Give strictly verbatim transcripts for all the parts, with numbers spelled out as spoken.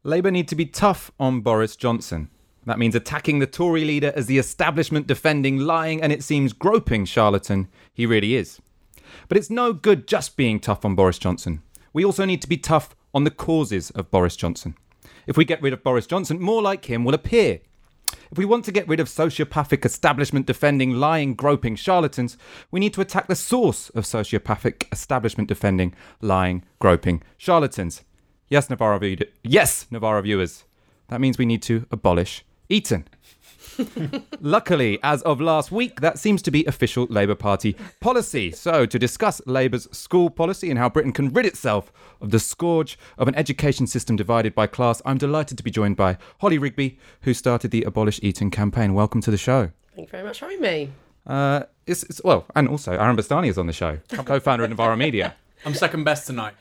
Labour need to be tough on Boris Johnson. That means attacking the Tory leader as the establishment-defending, lying and it seems groping charlatan he really is. But it's no good just being tough on Boris Johnson. We also need to be tough on the causes of Boris Johnson. If we get rid of Boris Johnson, more like him will appear. If we want to get rid of sociopathic, establishment-defending, lying, groping charlatans, we need to attack the source of sociopathic, establishment-defending, lying, groping charlatans. Yes, Navarra, yes, Navarra viewers. That means we need to abolish Eton. Luckily, as of last week, that seems to be official Labour Party policy. So, to discuss Labour's school policy and how Britain can rid itself of the scourge of an education system divided by class, I'm delighted to be joined by Holly Rigby, who started the Abolish Eton campaign. Welcome to the show. Thank you very much for having me. Uh, it's, it's, well, and also Aaron Bastani is on the show, co-founder of Navarra Media. I'm second best tonight.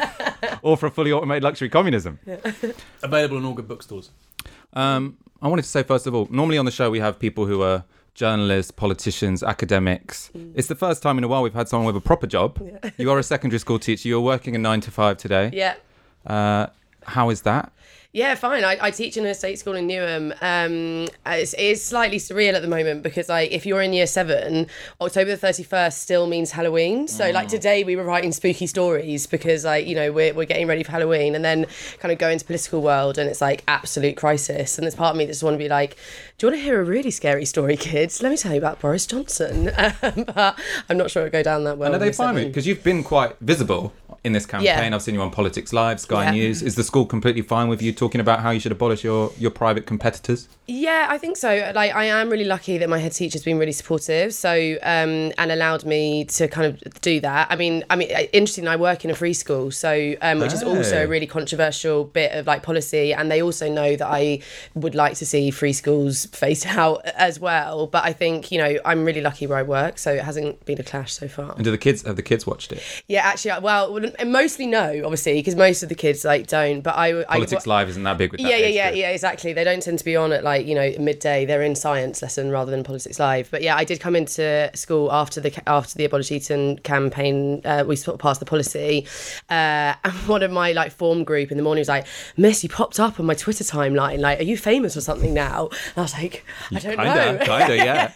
Author of Fully Automated Luxury Communism. Yeah. Available in all good bookstores. Um, I wanted to say, first of all, normally on the show we have people who are journalists, politicians, academics. Mm. It's the first time in a while we've had someone with a proper job. Yeah. You are a secondary school teacher. You're working a nine to five today. Yeah. Uh, how is that? Yeah, fine. I, I teach in a state school in Newham. Um, it's, it's slightly surreal at the moment because, like, if you're in year seven, October the thirty-first still means Halloween. So, mm. like, today we were writing spooky stories because, like, you know, we're, we're getting ready for Halloween and then kind of go into political world and it's, like, absolute crisis. And there's part of me that just want to be like, do you want to hear a really scary story, kids? Let me tell you about Boris Johnson. Um, but I'm not sure it'll go down that well. And are they fine with it? Because you've been quite visible in this campaign. Yeah. I've seen you on Politics Live, Sky yeah. News. Is the school completely fine with you talking about how you should abolish your, your private competitors? Yeah, I think so. Like, I am really lucky that my head teacher's been really supportive, so um, and allowed me to kind of do that. I mean, I mean, interestingly, I work in a free school, so um, which hey. is also a really controversial bit of like policy, and they also know that I would like to see free schools phased out as well. But I think, you know, I'm really lucky where I work, so it hasn't been a clash so far. And do the kids have the kids watched it? Yeah, actually, well, mostly no, obviously, because most of the kids like don't. But I Politics I, Live isn't that big with that. Yeah, yeah, age yeah, group. yeah, exactly. They don't tend to be on at like, you know, midday. They're in science lesson rather than Politics Live. But yeah, I did come into school after the after the Abolish Eton campaign. Uh, we sort of passed the policy, uh, and one of my like form group in the morning was like, "Miss, you popped up on my Twitter timeline. Like, are you famous or something now?" And I was like, "I don't kinda, know." Kinda, yeah.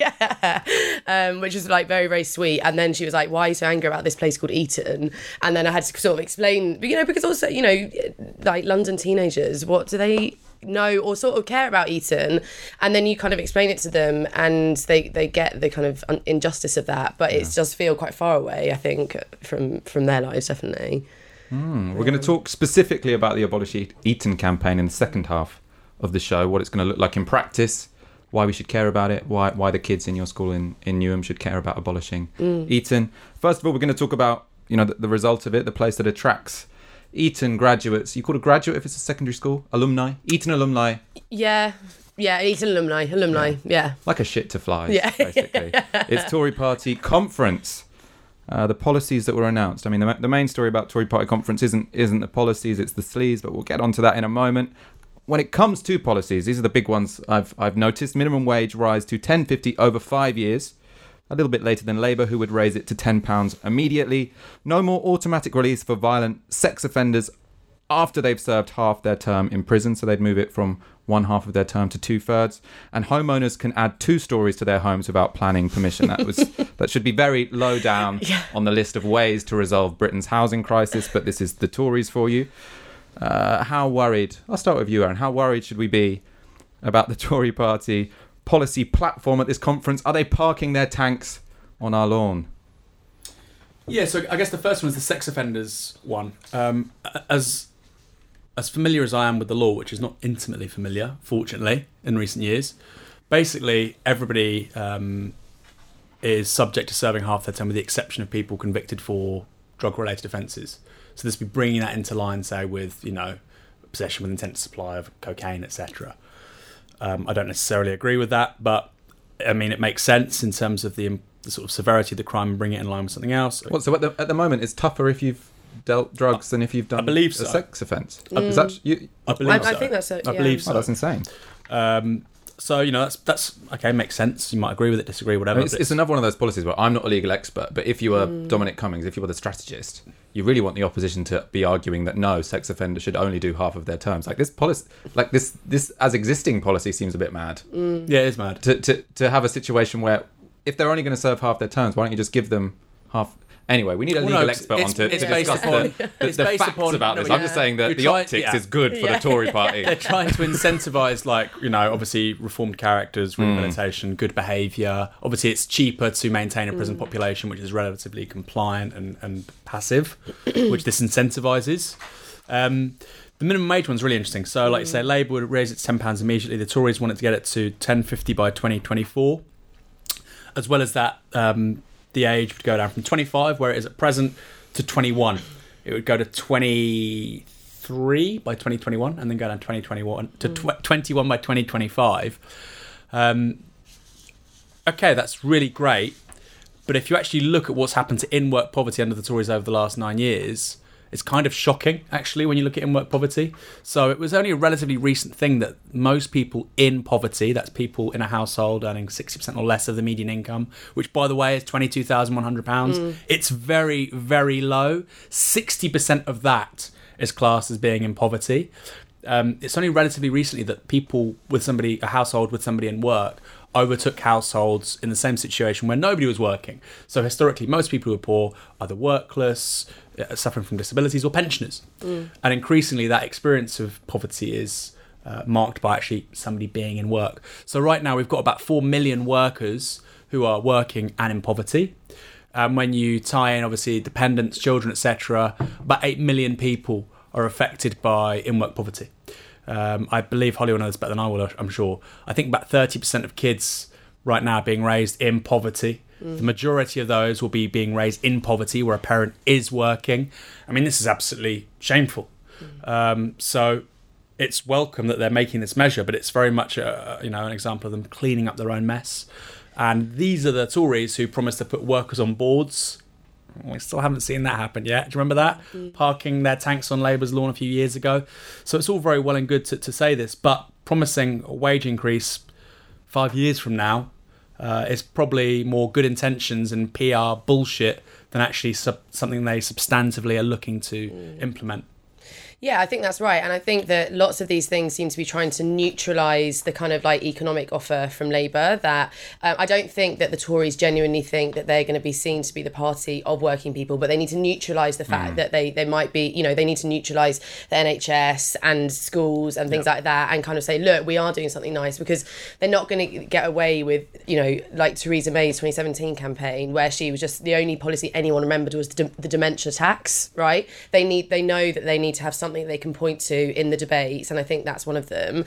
yeah. Um, which was like very, very sweet. And then she was like, "Why are you so angry about this place called Eton?" And then I had to sort of explain, you know, because also, you know, like London teenagers, what do they know or sort of care about Eton? And then you kind of explain it to them and they, they get the kind of un- injustice of that, but yeah. It does feel quite far away, I think, from, from their lives, definitely. Mm, we're going to talk specifically about the Abolish Eton campaign in the second half of the show, what it's going to look like in practice, why we should care about it, why why the kids in your school in, in Newham should care about abolishing mm. Eton. First of all, we're going to talk about, you know, the, the result of it, the place that attracts Eton graduates. You call it a graduate if it's a secondary school? Alumni? Eton alumni? Yeah. Yeah, Eton alumni. Alumni, yeah. yeah. Like a shit to flies, yeah. basically. It's Tory Party conference. Uh, the policies that were announced. I mean, the, the main story about Tory Party conference isn't isn't the policies, it's the sleaze, but we'll get onto that in a moment. When it comes to policies, these are the big ones I've I've noticed. Minimum wage rise to ten fifty over five years. A little bit later than Labour, who would raise it to ten pounds immediately. No more automatic release for violent sex offenders after they've served half their term in prison. So they'd move it from one half of their term to two thirds. And homeowners can add two stories to their homes without planning permission. That was that should be very low down yeah. on the list of ways to resolve Britain's housing crisis. But this is the Tories for you. Uh, how worried? I'll start with you, Aaron. How worried should we be about the Tory Party policy platform at this conference? Are they parking their tanks on our lawn? Yeah, so I guess the first one is the sex offenders one. Um, as as familiar as I am with the law, which is not intimately familiar, fortunately, in recent years, basically everybody um, is subject to serving half their term with the exception of people convicted for drug-related offences. So this would be bringing that into line, say, with, you know, possession with intent to supply of cocaine, et cetera. Um, I don't necessarily agree with that, but I mean, it makes sense in terms of the, the sort of severity of the crime and bring it in line with something else. Well, so at the, at the moment, it's tougher if you've dealt drugs than if you've done I believe a so. sex offence. Mm. Is that, you, I believe I, so. I think that's it. I yeah. believe so. Oh, that's insane. Um, so, you know, that's, that's okay, makes sense. You might agree with it, disagree, whatever. I mean, it's, it's another one of those policies where I'm not a legal expert, but if you were mm. Dominic Cummings, if you were the strategist, you really want the opposition to be arguing that no, sex offenders should only do half of their terms. Like this policy, like this, this as existing policy seems a bit mad. Mm. Yeah, it is mad. To, to to have a situation where if they're only going to serve half their terms, why don't you just give them half? Anyway, we need a Well, legal no, expert it's- on to, it's to based discuss upon- the, the, it's the based facts upon- about no, this. yeah. I'm just saying that You're the trying- optics yeah. is good for Yeah. the Tory party. They're trying to incentivise, like, you know, obviously reformed characters, rehabilitation, good behaviour. Obviously, it's cheaper to maintain a prison population which is relatively compliant and, and passive, which this incentivises. Um, the minimum wage one's really interesting. So, like you say, Labour would raise it to ten pounds immediately. The Tories wanted to get it to ten fifty by twenty twenty-four. As well as that, um, the age would go down from twenty-five, where it is at present, to twenty-one. It would go to twenty-three by twenty twenty-one, and then go down to twenty twenty-one to tw- twenty-one by twenty twenty-five. Um, okay, that's really great. But if you actually look at what's happened to in-work poverty under the Tories over the last nine years, it's kind of shocking, actually, when you look at in-work poverty. So it was only a relatively recent thing that most people in poverty, that's people in a household earning sixty percent or less of the median income, which, by the way, is twenty-two thousand one hundred pounds. Mm. It's very, very low. sixty percent of that is classed as being in poverty. Um, it's only relatively recently that people with somebody, a household with somebody in work, overtook households in the same situation where nobody was working. So historically, most people who are poor are either workless, uh, suffering from disabilities, or pensioners. Mm. And increasingly, that experience of poverty is uh, marked by actually somebody being in work. So right now, we've got about four million workers who are working and in poverty. And when you tie in, obviously, dependents, children, et cetera, about eight million people are affected by in-work poverty. Um, I believe Holly will know this better than I will, I'm sure. I think about thirty percent of kids right now are being raised in poverty. Mm. The majority of those will be being raised in poverty where a parent is working. I mean, this is absolutely shameful. Mm. Um, so it's welcome that they're making this measure, but it's very much a, you know, an example of them cleaning up their own mess. And these are the Tories who promised to put workers on boards. We still haven't seen that happen yet. Do you remember that? Mm. Parking their tanks on Labour's lawn a few years ago. So it's all very well and good to, to say this, but promising a wage increase five years from now uh, is probably more good intentions and P R bullshit than actually sub- something they substantively are looking to mm. implement. Yeah, I think that's right. And I think that lots of these things seem to be trying to neutralise the kind of like economic offer from Labour that um, I don't think that the Tories genuinely think that they're going to be seen to be the party of working people, but they need to neutralise the fact mm. that they, they might be, you know, they need to neutralise the N H S and schools and things yep. like that and kind of say, look, we are doing something nice, because they're not going to get away with, you know, like Theresa May's twenty seventeen campaign where she was just, the only policy anyone remembered was the, the dementia tax, right? They need, they know that they need to have something they can point to in the debates, and I think that's one of them.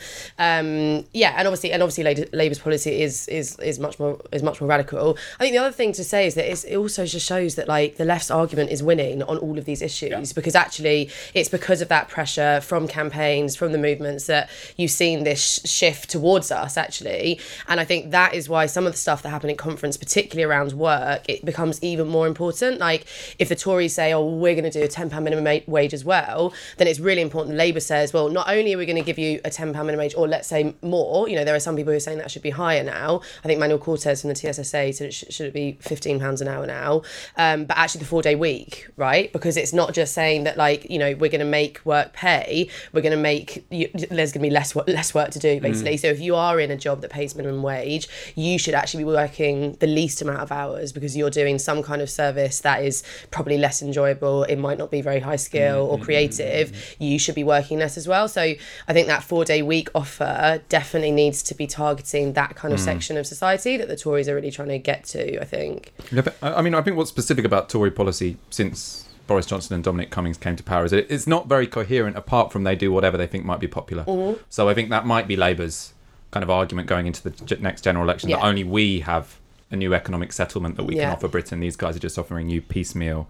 Um, yeah, and obviously, and obviously, Labour's policy is is is much more is much more radical. I think the other thing to say is that it's, it also just shows that like the left's argument is winning on all of these issues yeah. because actually it's because of that pressure from campaigns, from the movements that you've seen this sh- shift towards us actually, and I think that is why some of the stuff that happened in conference, particularly around work, it becomes even more important. Like if the Tories say, "Oh, we're going to do a ten pound minimum wage as well," then it's really important. Labour says, well, not only are we going to give you a ten pound minimum wage, or let's say more, you know, there are some people who are saying that should be higher now. I think Manuel Cortez from the T S S A said it sh- should it be fifteen pounds an hour now, um, but actually the four day week, right? Because it's not just saying that like, you know, we're going to make work pay, we're going to make, you, there's going to be less, less work to do basically. Mm. So if you are in a job that pays minimum wage, you should actually be working the least amount of hours because you're doing some kind of service that is probably less enjoyable. It might not be very high skill mm. or creative. Mm. You should be working less as well. So I think that four day week offer definitely needs to be targeting that kind of mm. section of society that the Tories are really trying to get to, I think. Yeah, but, I mean, I think what's specific about Tory policy since Boris Johnson and Dominic Cummings came to power is that it's not very coherent apart from they do whatever they think might be popular. Mm-hmm. So I think that might be Labour's kind of argument going into the next general election, yeah. that only we have a new economic settlement that we yeah. can offer Britain. These guys are just offering you piecemeal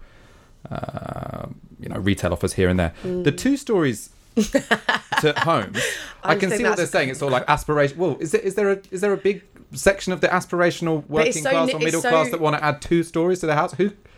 Uh, you know, retail offers here and there. Mm. The two stories to home, I, I can see what they're saying. It's all like aspiration. Well, is there is there a is there a big section of the aspirational working so, class or middle so, class that want to add two stories to their house? Who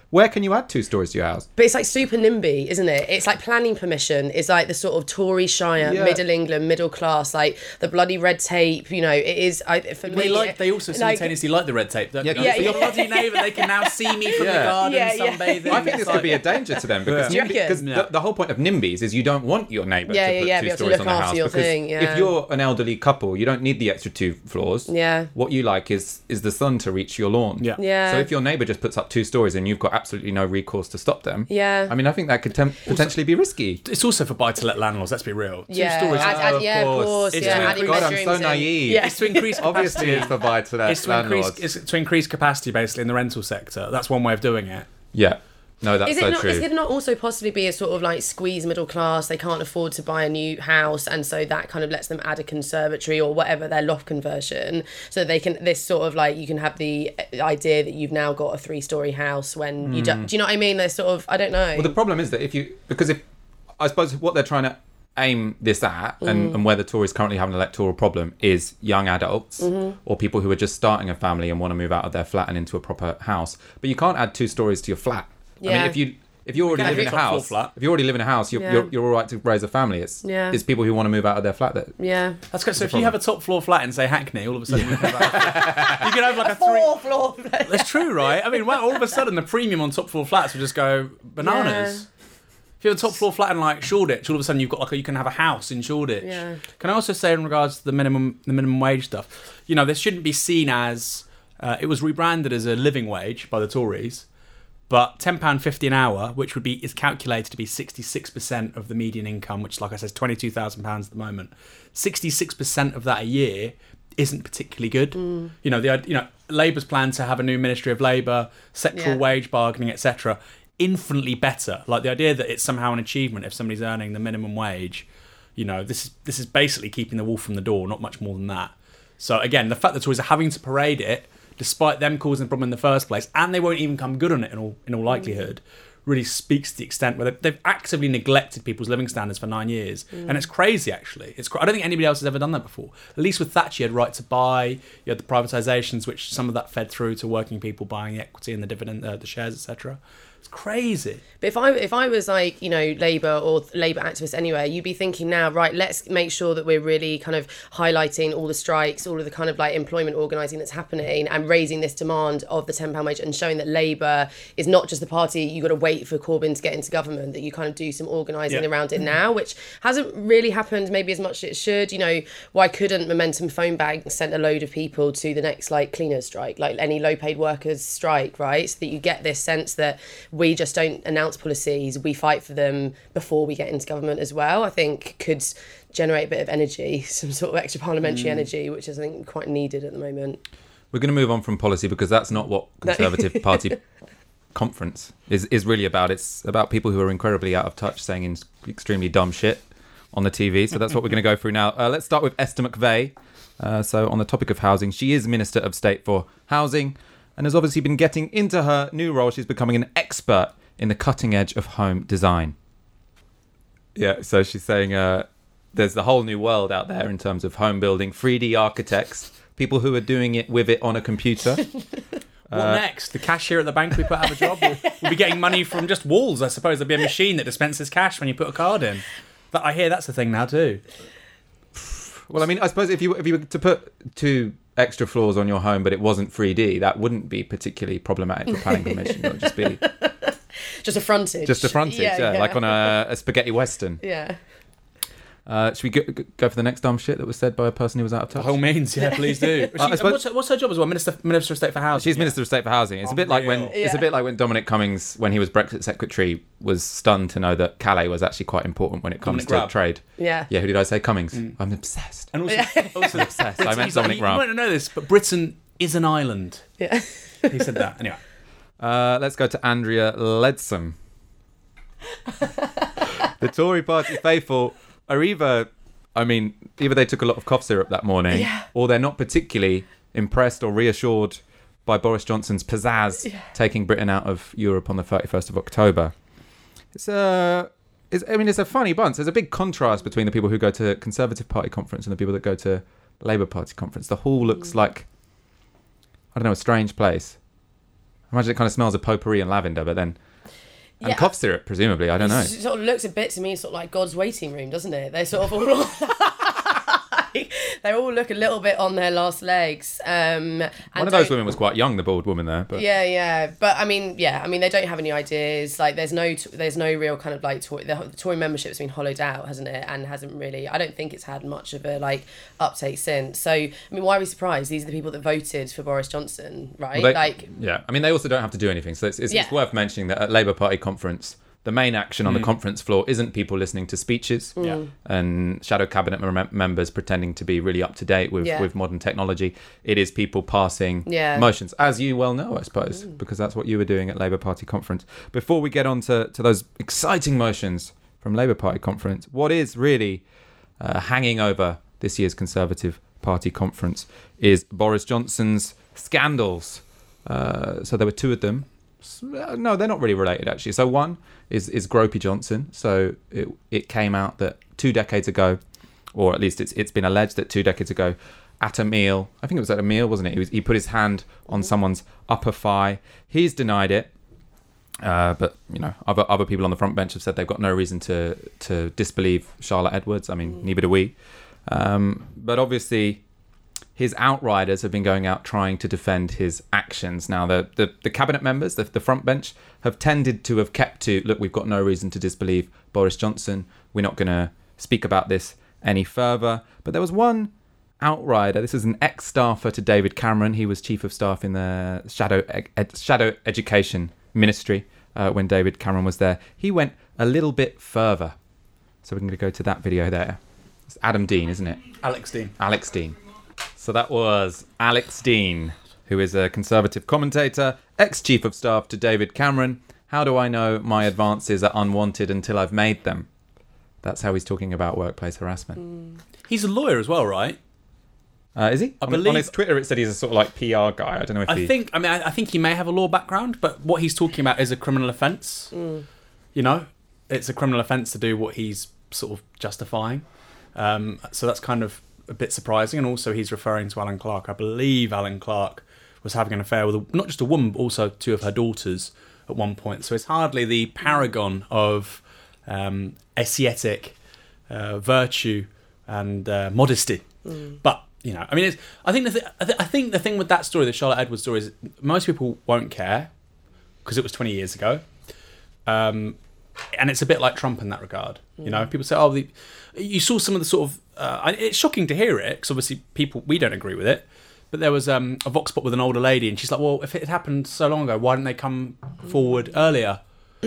Where can you add two stories to your house? But it's like super NIMBY, isn't it? It's like planning permission is like the sort of Tory Shire, Yeah. middle England, middle class, like the bloody red tape. You know, it is. I, for They me, like. They also like- simultaneously like the red tape. Don't Yeah, they? yeah, For your yeah. bloody neighbour, they can now see me from Yeah. the garden Yeah, yeah. sunbathing. I think this It's could be a like- danger to them because, Do you NIMBY, reckon? because Yeah. the, the whole point of NIMBYs is you don't want your neighbour Yeah, to yeah, put yeah, two be able to stories look on the after house. your Because thing, yeah. if you're an elderly couple, you don't need the extra two floors. Yeah. What you like is is the sun to reach your lawn. Yeah. Yeah. So if your neighbour just puts up two stories and you've got absolutely no recourse to stop them, Yeah. I mean, I think that could tem- potentially be risky. It's also for buy-to-let landlords. Let's be real. Two Yeah, stories. add- add- Oh, of yeah, of course. course. It's Yeah, to adding God, I'm bedrooms so in. naive. Yeah. It's to increase Obviously, capacity. it's for buy-to-let It's to increase. landlords. It's to increase capacity, basically, in the rental sector. That's one way of doing it. Yeah. No, that's Is it so not? true. Is it not also possibly be a sort of like squeeze middle class? They can't afford to buy a new house, and so that kind of lets them add a conservatory or whatever their loft conversion, so they can this sort of like you can have the idea that you've now got a three story house when you do, do you know what I mean? They're sort of I don't know. Well, the problem is that if you because if I suppose what they're trying to aim this at and, and where the Tories currently have an electoral problem is young adults or people who are just starting a family and want to move out of their flat and into a proper house. But you can't add two stories to your flat. I mean, Yeah. if you if you already can live in a have a top floor house, flat. if you already live in a house, you're Yeah. you're, you're all right to raise a family. It's Yeah. it's people who want to move out of their flat that yeah. That's good. So if you have a top floor flat in say Hackney, all of a sudden you, can have, you can have like a three. Four floor. That's true, right? I mean, well, all of a sudden the premium on top floor flats would just go bananas. If you have a top floor flat in like Shoreditch, all of a sudden you've got like a, you can have a house in Shoreditch. Yeah. Can I also say in regards to the minimum the minimum wage stuff, you know, this shouldn't be seen as uh, it was rebranded as a living wage by the Tories, but ten pound fifty an hour, which would be is calculated to be sixty six percent of the median income, which, like I said, is twenty two thousand pounds at the moment. Sixty six percent of that a year isn't particularly good. Mm. You know, the you know Labour's plan to have a new Ministry of Labour, sectoral Yeah. wage bargaining, et cetera, infinitely better. Like the idea that it's somehow an achievement if somebody's earning the minimum wage. You know, this is this is basically keeping the wolf from the door, not much more than that. So again, the fact that Tories are having to parade it, despite them causing the problem in the first place, and they won't even come good on it in all in all likelihood, really speaks to the extent where they've, they've actively neglected people's living standards for nine years, and it's crazy. Actually, it's cra- I don't think anybody else has ever done that before. At least with Thatcher, you had right to buy, you had the privatisations, which some of that fed through to working people buying the equity and the dividend, uh, the shares, et cetera. It's crazy. But if I if I was like, you know, Labour or Labour activists anyway, you'd be thinking now, right, let's make sure that we're really kind of highlighting all the strikes, all of the kind of like employment organising that's happening and raising this demand of the ten pound wage and showing that Labour is not just the party you got to wait for Corbyn to get into government, that you kind of do some organising Yeah. around it now, which hasn't really happened maybe as much as it should. You know, why couldn't Momentum Phone Bank send a load of people to the next like cleaners strike, like any low paid workers strike, right? So that you get this sense that we just don't announce policies, we fight for them before we get into government as well. I think could generate a bit of energy, some sort of extra parliamentary energy, which is I think quite needed at the moment. we're going to move on from policy because that's not what No. Conservative Party conference is, is really about. It's about people who are incredibly out of touch saying in extremely dumb shit on the T V. So that's what we're going to go through now. Uh, let's start with Esther McVeigh. Uh, so on the topic of housing, she is Minister of State for Housing and has obviously been getting into her new role. She's becoming an expert in the cutting edge of home design. Yeah, so she's saying uh, there's the whole new world out there in terms of home building, three D architects, people who are doing it with it on a computer. What Uh, next? The cashier at the bank we put out of a job will, will be getting money from just walls, I suppose. There'll be a machine that dispenses cash when you put a card in. But I hear that's a thing now too. Well, I mean, I suppose if you if you were to put two extra floors on your home, but it wasn't three D, that wouldn't be particularly problematic for planning permission. It would just be Just a frontage. just a frontage, yeah, like on a, a spaghetti western. Yeah. Uh, should we go, go for the next dumb shit that was said by a person who was out of touch? By all means, yeah, please do. She- I suppose- what's, her, what's her job as well? Minister, Minister of State for Housing. She's Minister of State for Housing. It's a bit like when Unreal. it's a Yeah. bit like when Dominic Cummings, when he was Brexit Secretary, was stunned to know that Calais was actually quite important when it comes Dominic to Raab. trade. Yeah. Yeah, who did I say? Cummings. I'm obsessed. And also, also Obsessed. I meant he's like, Dominic you Raab. might not know this, but Britain is an island. Yeah. He said that. Anyway. Uh, let's go to Andrea Leadsom. The Tory party faithful are either, I mean, either they took a lot of cough syrup that morning, Yeah. or they're not particularly impressed or reassured by Boris Johnson's pizzazz taking Britain out of Europe on the thirty-first of October. It's a, it's, I mean, it's a funny bunch. There's a big contrast between the people who go to Conservative Party conference and the people that go to Labour Party conference. The hall looks like, I don't know, a strange place. imagine it kind of smells of potpourri and lavender, but then and Yeah. cough syrup, presumably. I don't know. It sort of looks a bit to me sort of like God's waiting room, doesn't it? They sort of all they all look a little bit on their last legs. Um, and One of those don't- women was quite young, the bald woman there. But Yeah, yeah, but I mean, yeah, I mean, they don't have any ideas. Like, there's no, there's no real kind of like Tory, the, the Tory membership's been hollowed out, hasn't it? And hasn't really. I don't think it's had much of a like uptake since. So, I mean, why are we surprised? These are the people that voted for Boris Johnson, right? Well, they- like, yeah, I mean, they also don't have to do anything. So it's, it's, Yeah. it's worth mentioning that at Labour Party conference, the main action on the conference floor isn't people listening to speeches Yeah. and shadow cabinet mem- members pretending to be really up to date with, Yeah. with modern technology. It is people passing Yeah. motions, as you well know, I suppose, because that's what you were doing at Labour Party conference. Before we get on to, to those exciting motions from Labour Party conference, what is really uh, hanging over this year's Conservative Party conference is Boris Johnson's scandals. Uh, so there were two of them. S- uh, No, they're not really related, actually. So one is is Gropey Johnson. So it it came out that two decades ago, or at least it's it's been alleged that two decades ago, at a meal, I think it was at a meal, wasn't it? He was he put his hand on someone's upper thigh. He's denied it. Uh, but you know, other other people on the front bench have said they've got no reason to to disbelieve Charlotte Edwards. I mean, neither do we. Um, but obviously, his outriders have been going out trying to defend his actions. Now, the the, the cabinet members, the, the front bench, have tended to have kept to look. We've got no reason to disbelieve Boris Johnson. We're not going to speak about this any further. But there was one outrider. This is an ex-staffer to David Cameron. He was chief of staff in the shadow ed, shadow education ministry uh, when David Cameron was there. He went a little bit further. So we're going to go to that video there. It's Adam Dean, isn't it? Alex Dean. Alex Dean. So that was Alex Dean, who is a Conservative commentator, ex-chief of staff to David Cameron. How do I know my advances are unwanted until I've made them? That's how he's talking about workplace harassment. He's a lawyer as well, right? Uh, is he? I on, believe- on his Twitter it said he's a sort of like P R guy. I don't know if I he... think. I mean, I, I think he may have a law background, but what he's talking about is a criminal offence. You know, it's a criminal offence to do what he's sort of justifying. Um, so that's kind of a bit surprising. And also, he's referring to Alan Clark. I believe Alan Clark was having an affair with a, not just a woman, but also two of her daughters at one point. So it's hardly the paragon of um, ascetic uh, virtue and uh, modesty. But you know, I mean, it's, I think the th- I, th- I think the thing with that story, the Charlotte Edwards story, is most people won't care because it was twenty years ago, um, and it's a bit like Trump in that regard. You know, people say, "Oh, the, you saw some of the sort of." Uh, I- it's shocking to hear it because obviously people we don't agree with it. But there was um, a Vox pop with an older lady, and she's like, "Well, if it had happened so long ago, why didn't they come forward earlier?"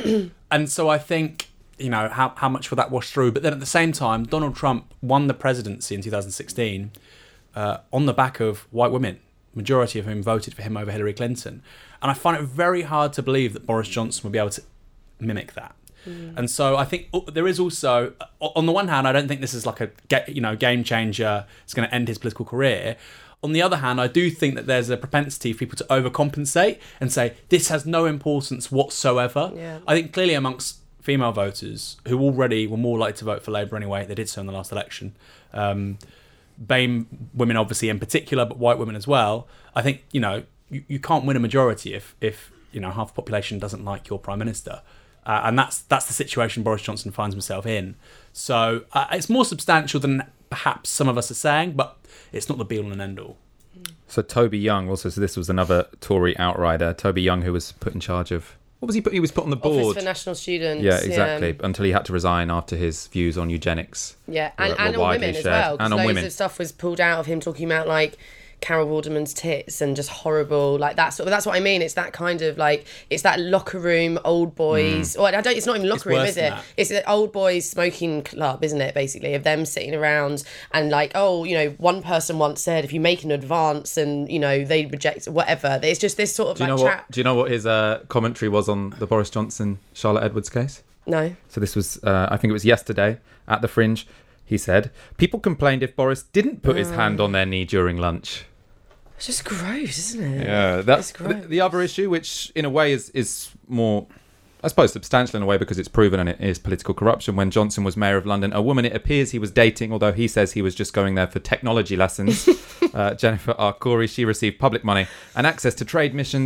And so I think, you know, how how much will that wash through? But then at the same time, Donald Trump won the presidency in two thousand sixteen uh, on the back of white women, majority of whom voted for him over Hillary Clinton. And I find it very hard to believe that Boris Johnson will be able to mimic that. Mm. And so I think there is also, on the one hand, I don't think this is like a you know game changer. It's going to end his political career. On the other hand, I do think that there's a propensity for people to overcompensate and say this has no importance whatsoever. Yeah. I think clearly amongst female voters who already were more likely to vote for Labour anyway, they did so in the last election. Um, BAME women, obviously in particular, but white women as well. I think you know you, you can't win a majority if if you know half the population doesn't like your prime minister, uh, and that's that's the situation Boris Johnson finds himself in. So uh, it's more substantial than perhaps some of us are saying, but it's not the be all and end all. So Toby Young also, so this was another Tory outrider. Toby Young, who was put in charge of, what was he put? He was put on the board. Office for National Students. Yeah, exactly. Until he had to resign after his views on eugenics. Yeah, and, were- and were on widely women as shared. well. 'cause And on loads women. of stuff was pulled out of him talking about like Carol Vorderman's tits and just horrible, like that sort of, that's what I mean. It's that kind of like, it's that locker room, old boys, or I don't, it's not even locker room, worse is than it? that. It's an old boys smoking club, isn't it, basically, of them sitting around and like, oh, you know, one person once said if you make an advance and, you know, they reject whatever. It's just this sort of Do you like know trap. what? Do you know what his uh, commentary was on the Boris Johnson Charlotte Edwards case? No. So this was, uh, I think it was yesterday at the Fringe. He said, "People complained if Boris didn't put his hand on their knee during lunch." It's just gross, isn't it? Yeah, that's It's the, gross. the other issue, which in a way is is more, I suppose, substantial in a way because it's proven and it is political corruption. When Johnson was mayor of London, a woman it appears he was dating, although he says he was just going there for technology lessons, uh, Jennifer Arcuri, she received public money and access to trade missions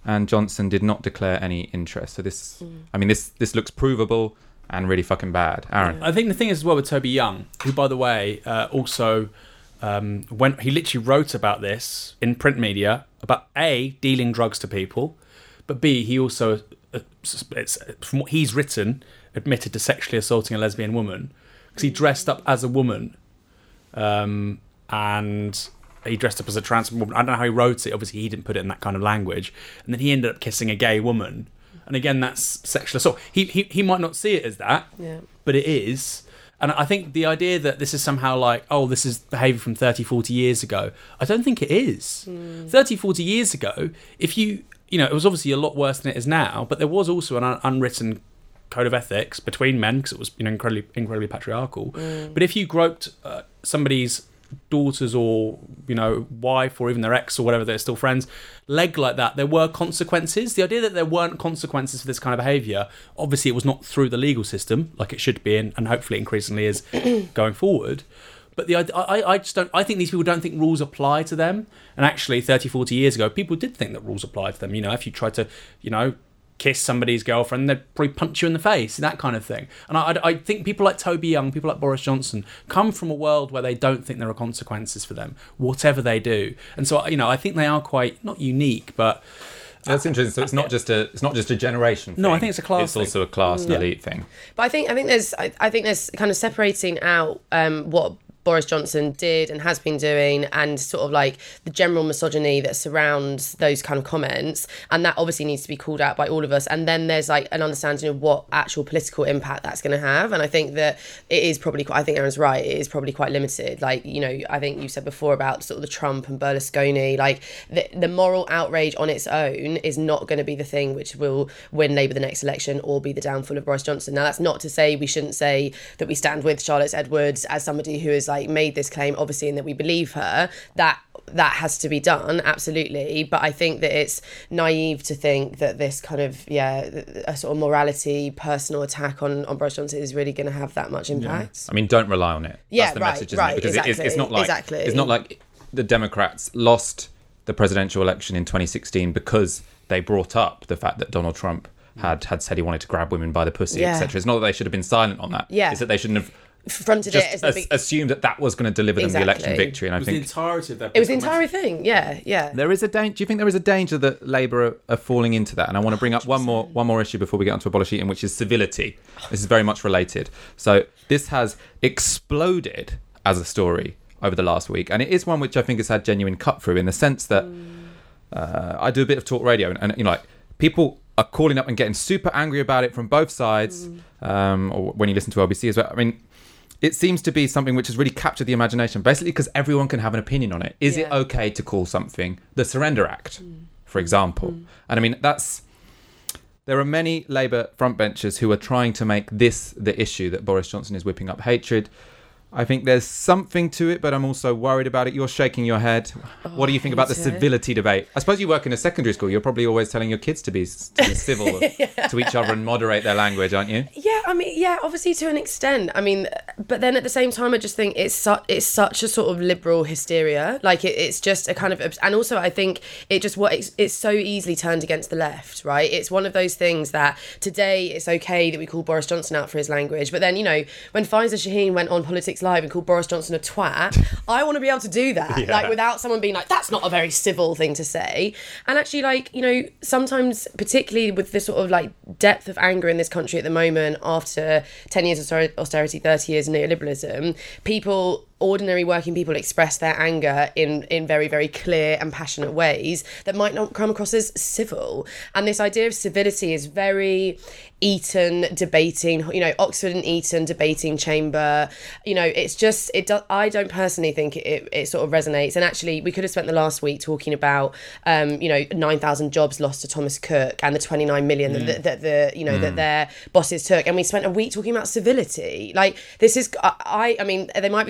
and Johnson did not declare any interest. So this, mm. I mean, this this looks provable and really fucking bad. Aaron? I think the thing is as well with Toby Young, who, by the way, uh, also um, when he literally wrote about this in print media, about A, dealing drugs to people, but B, he also, uh, it's, from what he's written, admitted to sexually assaulting a lesbian woman because he dressed up as a woman um, and he dressed up as a trans woman. I don't know how he wrote it. Obviously, he didn't put it in that kind of language. And then he ended up kissing a gay woman. And again, that's sexual assault. He he, he might not see it as that, yeah. but it is. And I think the idea that this is somehow like, oh, this is behaviour from thirty, forty years ago, I don't think it is. Mm. thirty, forty years ago, if you, you know, it was obviously a lot worse than it is now, but there was also an un- unwritten code of ethics between men because it was, you know, incredibly, incredibly patriarchal. Mm. But if you groped uh, somebody's daughters or, you know, wife or even their ex or whatever, they're still friends, leg like that, there were consequences. The idea that there weren't consequences for this kind of behaviour, obviously it was not through the legal system like it should be, and, and hopefully increasingly is going forward. But the I, I just don't, I think these people don't think rules apply to them. And actually thirty, forty years ago, people did think that rules applied to them. You know, if you tried to, you know, kiss somebody's girlfriend, they'd probably punch you in the face, that kind of thing. And I, I think people like Toby Young, people like Boris Johnson, come from a world where they don't think there are consequences for them, whatever they do. And so, you know, I think they are quite, not unique, but... That's interesting. So it's not just a it's not just a generation thing. No, I think it's a class It's thing. also a class and Yeah. elite thing. But I think I think there's I, I think there's kind of separating out um, what Boris Johnson did and has been doing, and sort of like the general misogyny that surrounds those kind of comments, and that obviously needs to be called out by all of us. And then there's like an understanding of what actual political impact that's going to have. And I think that it is probably quite, I think Aaron's right, it is probably quite limited. Like, you know, I think you said before about sort of the Trump and Berlusconi, like the, the moral outrage on its own is not going to be the thing which will win Labour the next election or be the downfall of Boris Johnson. Now, that's not to say we shouldn't say that we stand with Charlotte Edwards as somebody who is like made this claim, obviously, and that we believe her. That that has to be done, absolutely. But I think that it's naive to think that this kind of, yeah, a sort of morality, personal attack on, on Boris Johnson is really going to have that much impact. I mean, don't rely on it. Yeah, That's the right, message, isn't right, it? Because exactly, it, it's, it's not like exactly. it's not like the Democrats lost the presidential election in twenty sixteen because they brought up the fact that Donald Trump had had said he wanted to grab women by the pussy, Yeah. et cetera. It's not that they should have been silent on that. Yeah. It's that they shouldn't have Fronted just it as the as- big... assumed that that was going to deliver them Exactly. the election victory. And I It was the think entirety of their It was the political entire message. thing, yeah, yeah. there is a danger. Do you think there is a danger that Labour are, are falling into that? And I want to bring up one more one more issue before we get onto abolish eating, which is civility. This is very much related. So this has exploded as a story over the last week, and it is one which I think has had genuine cut through in the sense that uh, I do a bit of talk radio, and, and you know, like people are calling up and getting super angry about it from both sides, um, or when you listen to L B C as well. I mean, it seems to be something which has really captured the imagination, basically because everyone can have an opinion on it. Is it Yeah. okay to call something the Surrender Act, for example? And I mean, that's... There are many Labour frontbenchers who are trying to make this the issue that Boris Johnson is whipping up hatred. I think there's something to it, but I'm also worried about it. You're shaking your head. What do you think about the hate it. civility debate? I suppose you work in a secondary school. You're probably always telling your kids to be, to be civil to each other and moderate their language, aren't you? Yeah, I mean, yeah, obviously to an extent. I mean, but then at the same time, I just think it's su- it's such a sort of liberal hysteria. Like it, it's just a kind of, and also I think it just what it's, it's so easily turned against the left, right? It's one of those things that today it's okay that we call Boris Johnson out for his language, but then you know when Faiza Shaheen went on Politics Live and called Boris Johnson a twat, I want to be able to do that, Yeah. like without someone being like, that's not a very civil thing to say. And actually, like, you know, sometimes, particularly with this sort of like depth of anger in this country at the moment, after ten years of austerity, thirty years of neoliberalism, people, ordinary working people, express their anger in in very, very clear and passionate ways that might not come across as civil. And this idea of civility is very Eton debating, you know, Oxford and Eton debating chamber. You know, it's just, it does, I don't personally think it, it sort of resonates. And actually, we could have spent the last week talking about, um, you know, nine thousand jobs lost to Thomas Cook and the twenty-nine million Mm. that, that the, you know, mm. that their bosses took. And we spent a week talking about civility. Like, this is, I, I mean, they might be talking about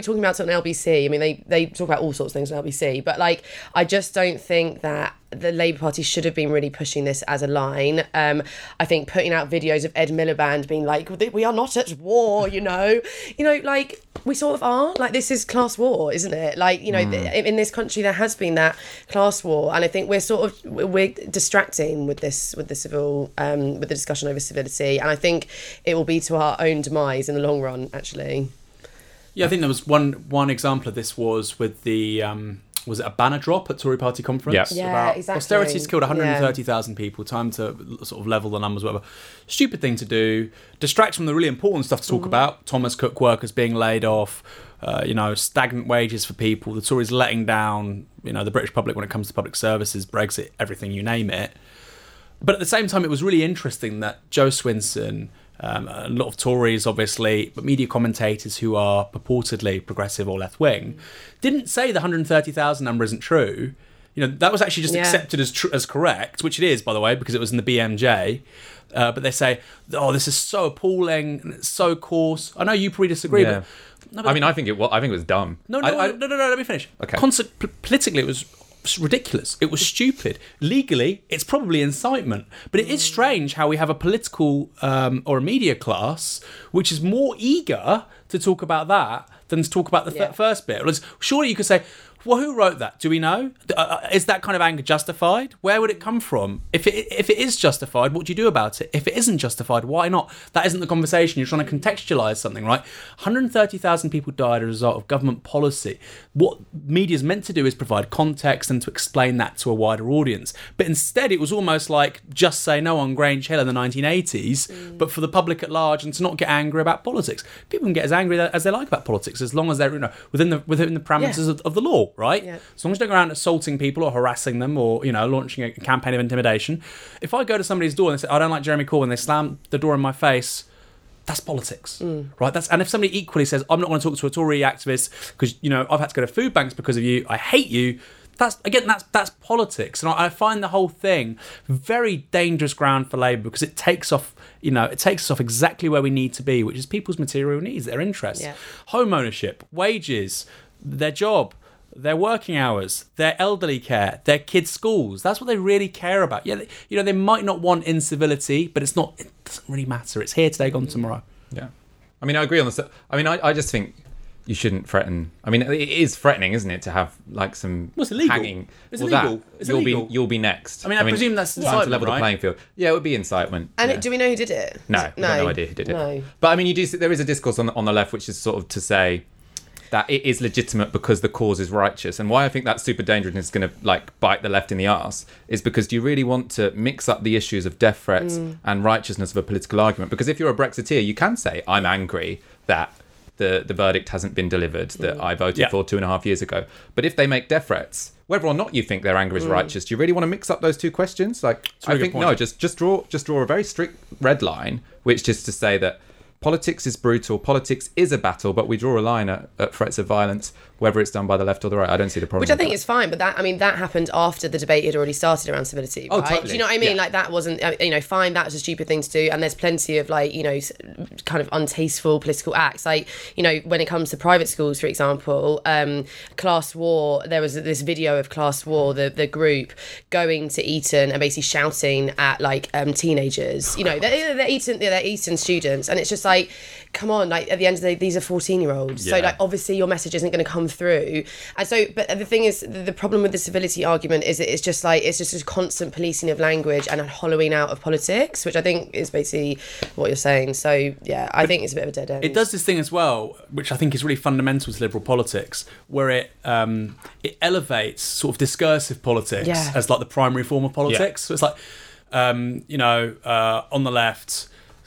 on L B C. I mean, they, they talk about all sorts of things on L B C, but like, I just don't think that the Labour Party should have been really pushing this as a line. Um, I think putting out videos of Ed Miliband being like, we are not at war, you know, you know, like we sort of are. Like this is class war, isn't it? Like, you know, mm. th- in this country there has been that class war, and I think we're sort of we're distracting with this with the civil um, with the discussion over civility, and I think it will be to our own demise in the long run, actually. Yeah, I think there was one one example of this was with the. Um, was it a banner drop at Tory party conference? Yes. Yeah, about exactly. Austerity's killed one hundred thirty thousand yeah. people, time to sort of level the numbers, whatever. Stupid thing to do. Distracts from the really important stuff to talk mm. about. Thomas Cook workers being laid off, uh, you know, stagnant wages for people, the Tories letting down, you know, the British public when it comes to public services, Brexit, everything, you name it. But at the same time, it was really interesting that Jo Swinson, Um, a lot of Tories, obviously, but media commentators who are purportedly progressive or left-wing, didn't say the one hundred thirty thousand number isn't true. You know, that was actually just yeah. accepted as tr- as correct, which it is, by the way, because it was in the B M J. Uh, but they say, oh, this is so appalling and it's so coarse. I know you probably disagree, yeah. but... No, but I mean, I think it was, I think it was dumb. No, no, I, I, no, no, no, let me finish. Okay. Conce- p- politically, it was ridiculous. It was stupid. Legally, it's probably incitement. But it is strange how we have a political um, or a media class which is more eager to talk about that than to talk about the yeah. f- first bit. Surely you could say, well, who wrote that? Do we know? Uh, is that kind of anger justified? Where would it come from? If it if it is justified, what do you do about it? If it isn't justified, why not? That isn't the conversation. You're trying to contextualise something, right? one hundred thirty thousand people died as a result of government policy. What media's meant to do is provide context and to explain that to a wider audience. But instead, it was almost like Just Say No on Grange Hill in the nineteen eighties, mm. but for the public at large, and to not get angry about politics. People can get as angry as they like about politics as long as they're, you know, within the within the parameters yeah. of, of the law. Right? Yeah. As long as you don't go around assaulting people or harassing them or, you know, launching a campaign of intimidation. If I go to somebody's door and they say, I don't like Jeremy Corbyn, they slam the door in my face, that's politics, mm. right? That's and if somebody equally says, I'm not going to talk to a Tory activist because, you know, I've had to go to food banks because of you, I hate you, that's, again, that's that's politics. And I, I find the whole thing very dangerous ground for Labour because it takes off, you know, it takes us off exactly where we need to be, which is people's material needs, their interests. Yeah. Home ownership, wages, their job, their working hours, their elderly care, their kids' schools. That's what they really care about. Yeah, they, you know, they might not want incivility, but it's not. It doesn't really matter. It's here today, gone tomorrow. Yeah, I mean, I agree on this. I mean, I, I just think you shouldn't threaten. I mean, it is threatening, isn't it, to have like some well, it's illegal. hanging? It's well, illegal. That, it's you'll illegal. be you'll be next. I mean, I, I mean, presume that's incitement, to level right? the playing field. Yeah, it would be incitement. And yeah. do we know who did it? No, we no, have no idea who did it. No. But I mean, you do. See, there is a discourse on the, on the left, which is sort of to say that it is legitimate because the cause is righteous. And why I think that's super dangerous and is going to like bite the left in the arse is because do you really want to mix up the issues of death threats mm. and righteousness of a political argument? Because if you're a Brexiteer, you can say, I'm angry that the, the verdict hasn't been delivered that mm. I voted yeah. for two and a half years ago. But if they make death threats, whether or not you think their anger is mm. righteous, do you really want to mix up those two questions? Like, I think, no, just, just draw just draw a very strict red line, which is to say that politics is brutal. Politics is a battle, but we draw a line at, at threats of violence, whether it's done by the left or the right. I don't see the problem. Which I think that. is fine, but that I mean that happened after the debate had already started around civility. Oh, right? totally. Do you know what I mean? Yeah. Like that wasn't you know fine. That was a stupid thing to do, and there's plenty of like you know kind of untasteful political acts. Like you know when it comes to private schools, for example, um, Class War. There was this video of Class War, the the group going to Eton and basically shouting at like um, teenagers. You know they're, they're Eton they're Eton students, and it's just like. Come on, like at the end of the day, these are fourteen year olds. Yeah. So like obviously your message isn't going to come through. And so, but the thing is, the problem with the civility argument is that it's just like, it's just a constant policing of language and a hollowing out of politics, which I think is basically what you're saying. So yeah, I but think it's a bit of a dead end. It does this thing as well, which I think is really fundamental to liberal politics, where it um, it elevates sort of discursive politics yeah. as like the primary form of politics. Yeah. So it's like, um, you know, uh, on the left,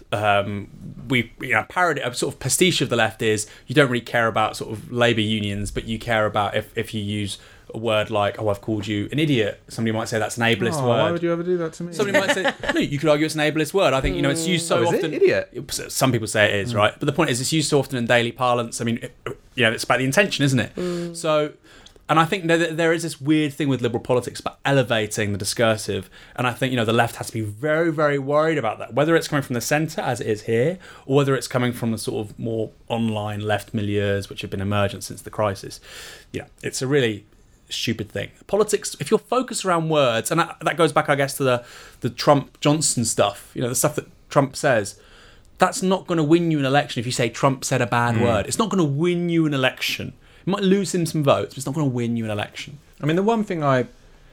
Um, we, you know, parody, a sort of pastiche of the left is you don't really care about sort of labour unions, but you care about if, if you use a word like, oh, I've called you an idiot. Somebody might say that's an ableist oh, word. Why would you ever do that to me? Somebody might say, no, you could argue it's an ableist word. I think, you know, it's used so oh, is often. It? Idiot? Some people say it is, mm. right? But the point is it's used so often in daily parlance. I mean, it, you know, it's about the intention, isn't it? Mm. So And I think there, there is this weird thing with liberal politics about elevating the discursive. And I think, you know, the left has to be very, very worried about that. Whether it's coming from the centre, as it is here, or whether it's coming from the sort of more online left milieus, which have been emergent since the crisis. Yeah, it's a really stupid thing. Politics, if you're focused around words, and that, that goes back, I guess, to the, the Trump-Johnson stuff, you know, the stuff that Trump says, that's not going to win you an election if you say Trump said a bad mm. word. It's not going to win you an election. It might lose him some votes, but it's not going to win you an election. I mean, the one thing I...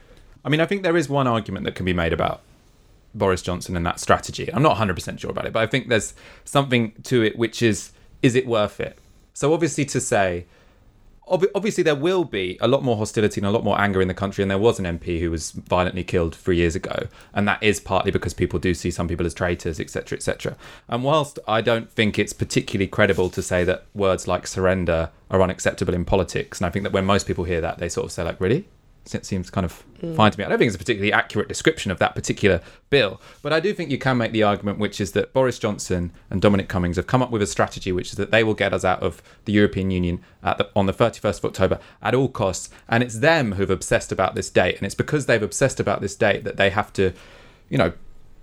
I mean, I think there is one argument that can be made about Boris Johnson and that strategy. I'm not one hundred percent sure about it, but I think there's something to it, which is, is it worth it? So obviously to say... Ob- obviously there will be a lot more hostility and a lot more anger in the country, and there was an M P who was violently killed three years ago, and that is partly because people do see some people as traitors, etc, et cetera. And whilst I don't think it's particularly credible to say that words like surrender are unacceptable in politics, and I think that when most people hear that, they sort of say like, really? It seems kind of mm. fine to me. I don't think it's a particularly accurate description of that particular bill, but I do think you can make the argument, which is that Boris Johnson and Dominic Cummings have come up with a strategy, which is that they will get us out of the European Union at the, on the thirty-first of October at all costs, and it's them who've obsessed about this date, and it's because they've obsessed about this date that they have to, you know,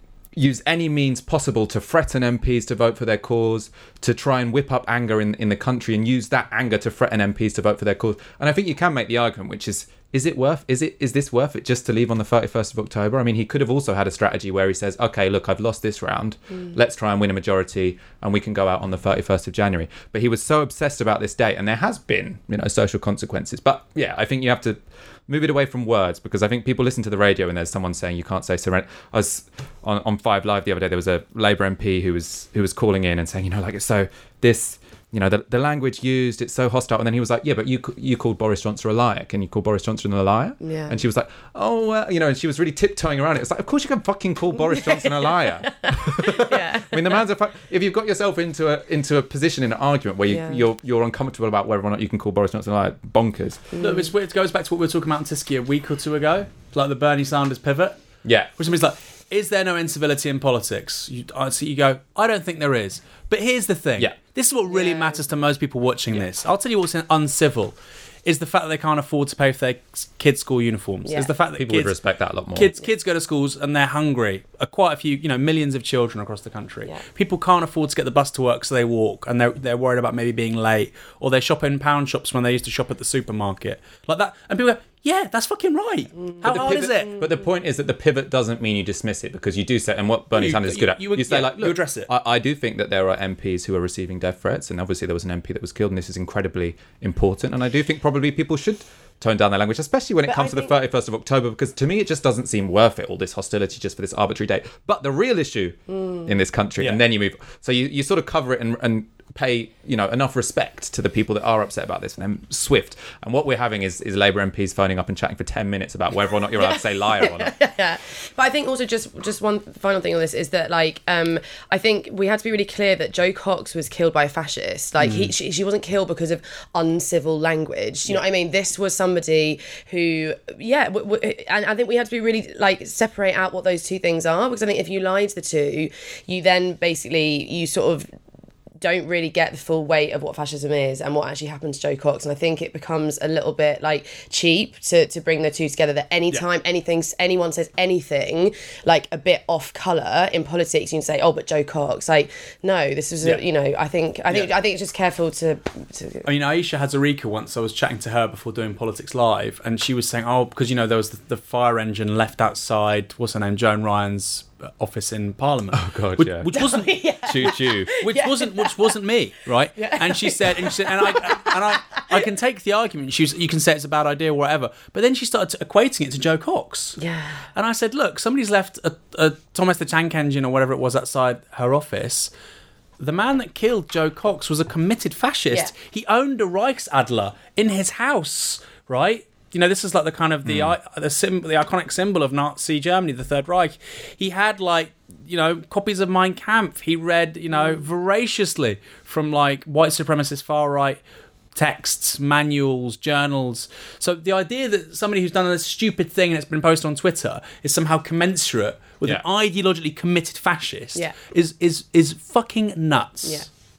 use any means possible to threaten M Ps to vote for their cause, to try and whip up anger in, in the country and use that anger to threaten M Ps to vote for their cause. And I think you can make the argument, which is, is it worth, is it, is this worth it just to leave on the thirty-first of October? I mean, he could have also had a strategy where he says, okay, look, I've lost this round. Mm. Let's try and win a majority and we can go out on the thirty-first of January. But he was so obsessed about this date, and there has been, you know, social consequences. But yeah, I think you have to move it away from words, because I think people listen to the radio and there's someone saying you can't say surrender. I was on, on Five Live the other day, there was a Labour M P who was who was calling in and saying, you know, like, so this, you know, the, the language used, it's so hostile. And then he was like, yeah, but you you called Boris Johnson a liar. Can you call Boris Johnson a liar? Yeah. And she was like, oh, well, you know, and she was really tiptoeing around it. It's like, of course you can fucking call Boris Johnson a liar. Yeah. I mean, the man's a fu- if you've got yourself into a into a position in an argument where you, Yeah. you're you're uncomfortable about whether or not you can call Boris Johnson a liar, bonkers. Mm. Look, it's, it goes back to what we were talking about in Tisky a week or two ago, like the Bernie Sanders pivot. Yeah. Which means like, is there no incivility in politics? You, I see you go, I don't think there is. But here's the thing. Yeah. This is what really Yeah. matters to most people watching this. I'll tell you what's uncivil is the fact that they can't afford to pay for their kids' school uniforms. Yeah. Is the fact that People kids, would respect that a lot more. Kids, kids go to schools and they're hungry. Uh, quite a few, you know, millions of children across the country. Yeah. People can't afford to get the bus to work, so they walk, and they're they're worried about maybe being late, or they shop in pound shops when they used to shop at the supermarket, like that. And people go, yeah, that's fucking right. How the hard pivot, is it? But the point is that the pivot doesn't mean you dismiss it, because you do say, and what Bernie You- Sanders is you- good at, you you, would- say yeah, like, you look, address it. I, I do think that there are M Ps who are receiving death threats, and obviously there was an M P that was killed, and this is incredibly important. And I do think probably people should tone down their language, especially when it But comes I to the think- thirty-first of October, because to me it just doesn't seem worth it, all this hostility just for this arbitrary date. But the real issue Mm. in this country, Yeah. and then you move, so you, you sort of cover it and, and pay, you know, enough respect to the people that are upset about this, and then swift. And what we're having is, is Labour M Ps phoning up and chatting for ten minutes about whether or not you're allowed to say liar or not. Yeah, but I think also just just one final thing on this is that, like, um, I think we had to be really clear that Jo Cox was killed by a fascist. Like, he she, she wasn't killed because of uncivil language. You know what I mean? This was somebody who, yeah, w- w- and I think we had to be really like separate out what those two things are, because I think if you lie to the two, you then basically you sort of don't really get the full weight of what fascism is and what actually happened to Jo Cox. And I think it becomes a little bit like cheap to, to bring the two together, that anytime Yeah. anything anyone says anything like a bit off colour in politics, you can say, oh, but Jo Cox, like, no, this is Yeah. a, you know, I think I think Yeah. I think it's just careful to, to I mean, Aisha Hazarika, once I was chatting to her before doing Politics Live, and she was saying, oh, because, you know, there was the, the fire engine left outside, what's her name, Joan Ryan's office in Parliament. Oh, God, which, yeah. Which wasn't... Choo choo. Which wasn't which wasn't me, right? And she said, and she said, and I and I, I can take the argument. She was, you can say it's a bad idea or whatever, but then she started equating it to Jo Cox. Yeah. And I said, look, somebody's left a, a Thomas the Tank Engine or whatever it was outside her office. The man that killed Jo Cox was a committed fascist. Yeah. He owned a Reichsadler in his house, right? You know, this is like the kind of the Mm. I, the, sim, the iconic symbol of Nazi Germany, the Third Reich. He had, like, you know, copies of Mein Kampf. He read, you know, voraciously from, like, white supremacist far right texts, manuals, journals. So the idea that somebody who's done a stupid thing and it's been posted on Twitter is somehow commensurate with Yeah. an ideologically committed fascist Yeah. is is is fucking nuts. Yeah.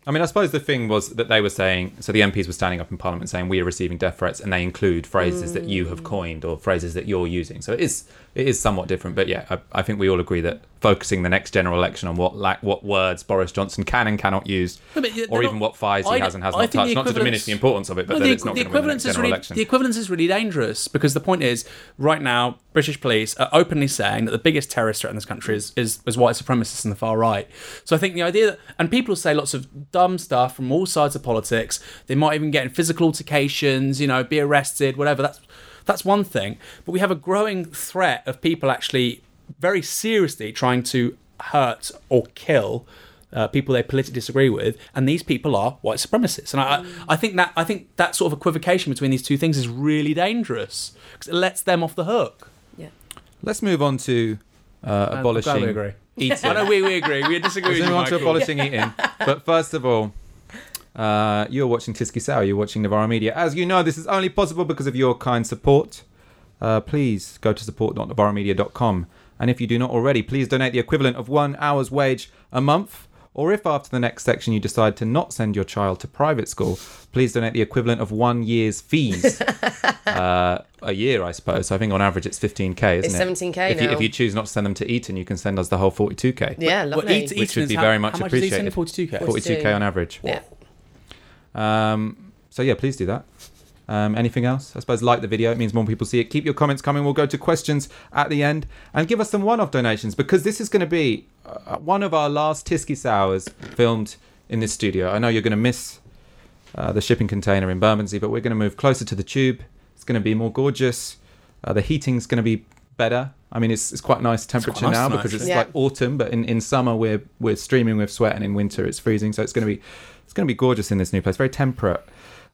I mean, I suppose the thing was that they were saying, so the M Ps were standing up in Parliament saying we are receiving death threats, and they include phrases mm. that you have coined or phrases that you're using. So it is it is somewhat different. But yeah, I, I think we all agree that focusing the next general election on what like, what words Boris Johnson can and cannot use, no, or even not, what fires he I, has and has not touched, not to diminish the importance of it, but no, that the, it's not going to win the next general really, election. The equivalence is really dangerous, because the point is, right now, British police are openly saying that the biggest terrorist threat in this country is, is, is white supremacists and the far right. So I think the idea that, and people say lots of dumb stuff from all sides of politics, they might even get in physical altercations, you know, be arrested, whatever, that's that's one thing. But we have a growing threat of people actually very seriously trying to hurt or kill uh, people they politically disagree with, and these people are white supremacists. And I, I, I think that I think that sort of equivocation between these two things is really dangerous, because it lets them off the hook. Yeah. Let's move on to uh, abolishing I'm glad we agree. eating. I know we, we agree. We disagree. Let's move on to abolishing eating. But first of all, uh, you're watching Tysky Sour. You're watching Novara Media. As you know, this is only possible because of your kind support. Uh, please go to support dot novara media dot com. And if you do not already, please donate the equivalent of one hour's wage a month. Or if after the next section you decide to not send your child to private school, please donate the equivalent of one year's fees. uh, a year, I suppose. So I think on average it's fifteen k, isn't it's it? It's seventeen k if now. You, if you choose not to send them to Eton, you can send us the whole forty-two k. Yeah, lovely. Well, Eton, which would be how, very much how much appreciated. Is forty-two k? forty-two k on average. Yeah. Um, so yeah, please do that. Um, anything else? I suppose like the video. It means more people see it. Keep your comments coming. We'll go to questions at the end. And give us some one-off donations, because this is going to be uh, one of our last Tysky Sours filmed in this studio. I know you're going to miss uh, the shipping container in Bermondsey, but we're going to move closer to the tube. It's going to be more gorgeous. Uh, the heating's going to be better. I mean, it's, it's quite nice temperature nice now tonight, because it's yeah. like autumn, but in, in summer we're we're streaming with sweat, and in winter it's freezing. So it's going to be it's going to be gorgeous in this new place. Very temperate.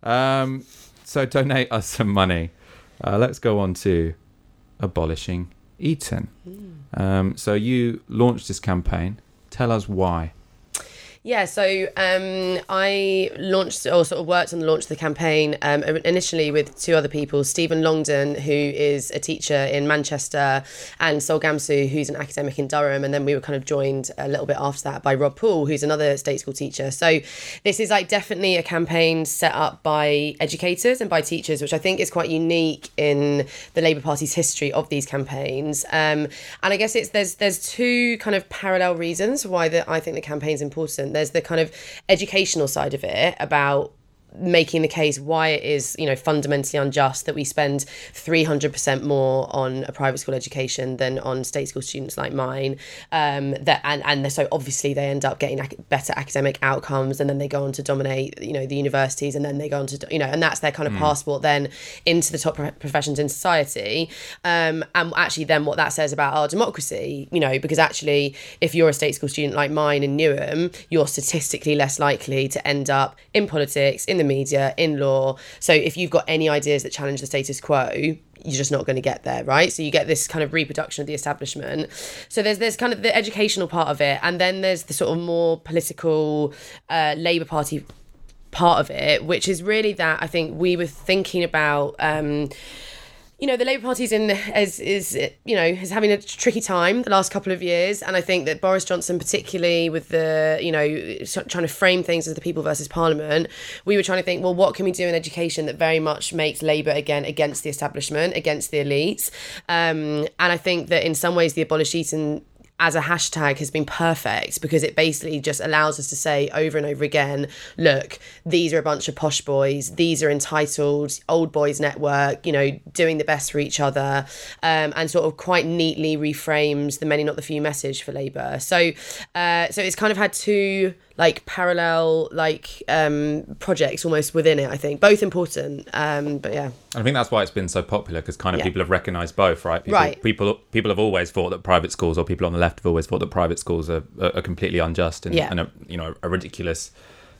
Um, So donate us some money. Uh, let's go on to abolishing Eton. Mm. Um, so you launched this campaign. Tell us why. Yeah, so um, I launched or sort of worked on the launch of the campaign um, initially with two other people, Stephen Longdon, who is a teacher in Manchester, and Sol Gamsu, who's an academic in Durham. And then we were kind of joined a little bit after that by Rob Poole, who's another state school teacher. So this is like definitely a campaign set up by educators and by teachers, which I think is quite unique in the Labour Party's history of these campaigns. Um, and I guess it's there's there's two kind of parallel reasons why the, I think the campaign's important. There's the kind of educational side of it about making the case why it is, you know, fundamentally unjust that we spend three hundred percent more on a private school education than on state school students like mine. Um, that and, and so obviously they end up getting ac- better academic outcomes, and then they go on to dominate, you know, the universities, and then they go on to, you know, and that's their kind of mm. passport then into the top pro- professions in society. Um, and actually then what that says about our democracy, you know, because actually if you're a state school student like mine in Newham, you're statistically less likely to end up in politics, in the media, in law. So if you've got any ideas that challenge the status quo, you're just not going to get there, right? So you get this kind of reproduction of the establishment. So there's there's kind of the educational part of it, and then there's the sort of more political uh, Labour Party part of it, which is really that I think we were thinking about. Um, You know, the Labour Party's in is is you know is having a tricky time the last couple of years, and I think that Boris Johnson, particularly with the you know trying to frame things as the people versus Parliament, we were trying to think, well, what can we do in education that very much makes Labour again against the establishment, against the elites, um, and I think that in some ways the Abolish Eton as a hashtag has been perfect, because it basically just allows us to say over and over again, look, these are a bunch of posh boys, these are entitled old boys network, you know, doing the best for each other, um, and sort of quite neatly reframes the many not the few message for Labour. So uh, so it's kind of had two like parallel like um, projects almost within it, I think, both important, um, but yeah. I think that's why it's been so popular, because kind of Yeah. people have recognised both, right? People, Right. People people have always thought that private schools, or people on the left have always thought that private schools are, are, are completely unjust and, Yeah. and a, you know, a ridiculous,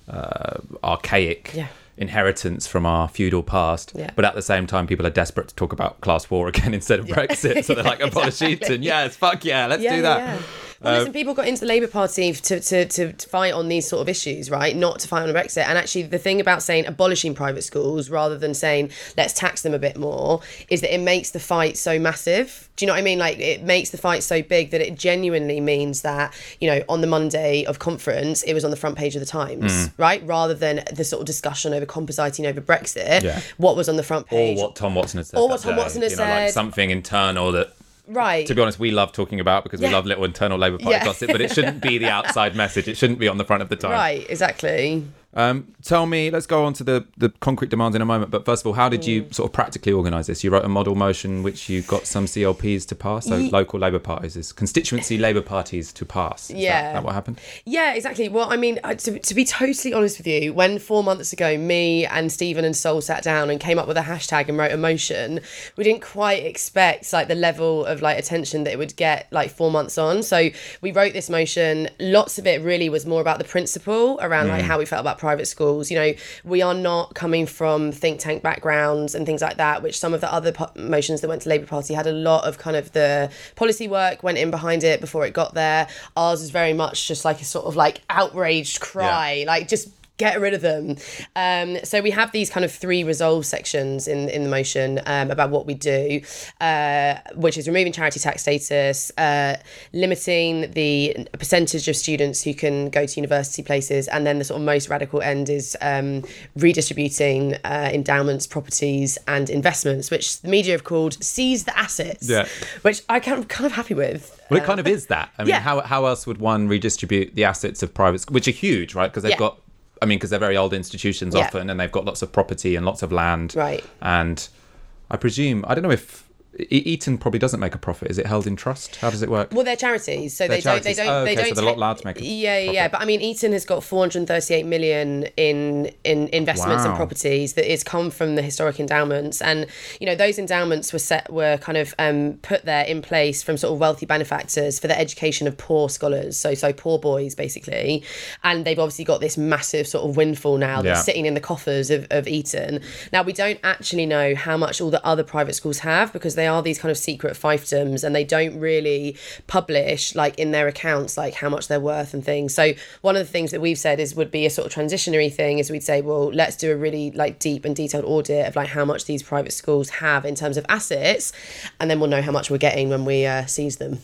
uh, archaic Yeah. inheritance from our feudal past. Yeah. But at the same time, people are desperate to talk about class war again instead of Brexit. So they're like, abolish exactly. Eton. Yes, fuck yeah, let's Yeah, do that. yeah. Well, listen, people got into the Labour Party to, to, to, to fight on these sort of issues, right? Not to fight on Brexit. And actually, the thing about saying abolishing private schools rather than saying let's tax them a bit more is that it makes the fight so massive. Do you know what I mean? Like, it makes the fight so big that it genuinely means that, you know, on the Monday of conference, it was on the front page of the Times, mm. right? Rather than the sort of discussion over compositing over Brexit, yeah. what was on the front page. Or what Tom Watson has said. Or what Tom day. Watson has you know, said. Like something internal that... Right. To be honest, we love talking about because yeah. we love little internal Labour Party yeah. gossip, but it shouldn't be the outside message. It shouldn't be on the front of the Times. Right, exactly. Um, tell me, let's go on to the, the concrete demands in a moment, but first of all, how did you sort of practically organise this? You wrote a model motion which you got some C L Ps to pass, so Ye- local Labour parties, is constituency Labour parties to pass. Is yeah. that, that what happened? Yeah, exactly. Well, I mean, to, to be totally honest with you, when four months ago me and Stephen and Sol sat down and came up with a hashtag and wrote a motion, we didn't quite expect like the level of like attention that it would get like four months on. So we wrote this motion. Lots of it really was more about the principle around mm. like how we felt about private schools. You know, we are not coming from think tank backgrounds and things like that, which some of the other po- motions that went to Labour Party had a lot of kind of the policy work went in behind it before it got there. Ours is very much just like a sort of like outraged cry, yeah. like just get rid of them. Um, so we have these kind of three resolve sections in, in the motion um, about what we do, uh, which is removing charity tax status, uh, limiting the percentage of students who can go to university places, and then the sort of most radical end is um, redistributing uh, endowments, properties and investments, which the media have called seize the assets, yeah. which I can, I'm kind of happy with. Well, it kind of is that. I mean, yeah. how how else would one redistribute the assets of private schools, which are huge, right? Because they've yeah. got... I mean, because they're very old institutions yeah. often, and they've got lots of property and lots of land. Right. And I presume, I don't know if E- Eton probably doesn't make a profit. Is it held in trust? How does it work? Well, they're charities, so they're they charities. don't. They don't. Oh, okay, they don't so they're ta- not allowed to make a Yeah, profit. yeah. But I mean, Eton has got four hundred thirty-eight million in in investments wow. and properties that is come from the historic endowments, and you know those endowments were set were kind of um, put there in place from sort of wealthy benefactors for the education of poor scholars, so so poor boys basically, and they've obviously got this massive sort of windfall now that's yeah. sitting in the coffers of, of Eton. Now we don't actually know how much all the other private schools have because they are these kind of secret fiefdoms and they don't really publish like in their accounts like how much they're worth and things. So one of the things that we've said is would be a sort of transitionary thing is we'd say, well, let's do a really like deep and detailed audit of like how much these private schools have in terms of assets, and then we'll know how much we're getting when we uh, seize them.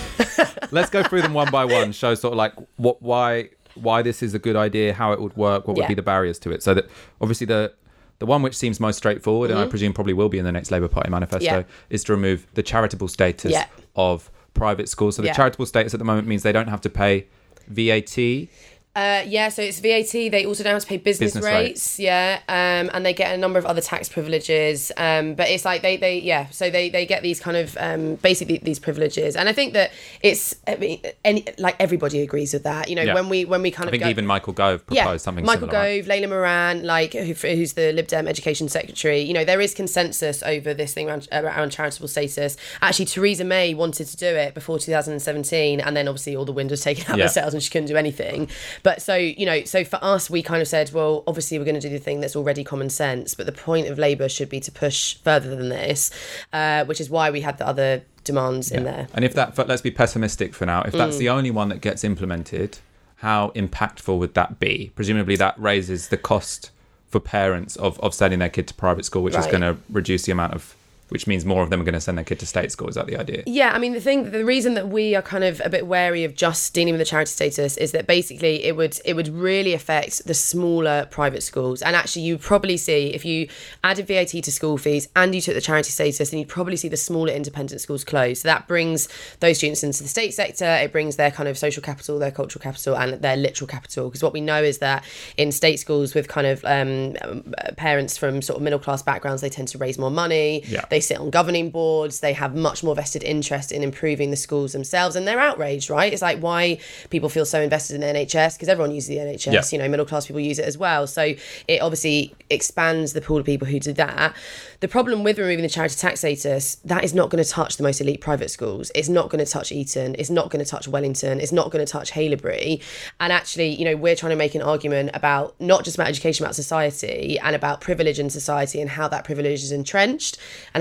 Let's go through them one by one, show sort of like what why why this is a good idea, how it would work, what would yeah. be the barriers to it. So that obviously the The one which seems most straightforward, mm-hmm. and I presume probably will be in the next Labour Party manifesto, yeah. is to remove the charitable status yeah. of private schools. So the yeah. charitable status at the moment means they don't have to pay V A T. Uh, yeah, so it's V A T. They also don't have to pay business, business rates, rates. yeah, um, and they get a number of other tax privileges. Um, but it's like they, they, yeah, so they, they get these kind of um, basically these privileges, and I think that it's I mean, any, like everybody agrees with that. You know, yeah. when we when we kind I of think go, even Michael Gove proposed yeah, something Michael similar. Gove, right? Layla Moran, like who, who's the Lib Dem Education Secretary. You know, there is consensus over this thing around, around charitable status. Actually, Theresa May wanted to do it before two thousand seventeen, and then obviously all the wind was taken out yeah. of the sails and she couldn't do anything. But so you know. So for us, we kind of said, well, obviously we're going to do the thing that's already common sense, but the point of Labour should be to push further than this, uh, which is why we had the other demands yeah. in there. And if that, let's be pessimistic for now, if that's mm. the only one that gets implemented, how impactful would that be? Presumably that raises the cost for parents of, of sending their kid to private school, which right. is going to reduce the amount of... which means more of them are going to send their kid to state school. Is that the idea? Yeah, I mean, the thing, the reason that we are kind of a bit wary of just dealing with the charity status is that basically it would it would really affect the smaller private schools. And actually, you probably see, if you added V A T to school fees and you took the charity status, then you'd probably see the smaller independent schools close. So that brings those students into the state sector. It brings their kind of social capital, their cultural capital, and their literal capital. Because what we know is that in state schools with kind of um, parents from sort of middle class backgrounds, they tend to raise more money. Yeah. They sit on governing boards, they have much more vested interest in improving the schools themselves, and they're outraged, right? It's like why people feel so invested in the N H S, because everyone uses the N H S, yeah. you know, middle class people use it as well. So it obviously expands the pool of people who do that. The problem with removing the charity tax status, that is not going to touch the most elite private schools. It's not going to touch Eton. It's not going to touch Wellington. It's not going to touch Haileybury. And actually, you know, we're trying to make an argument about not just about education, about society and about privilege in society and how that privilege is entrenched and how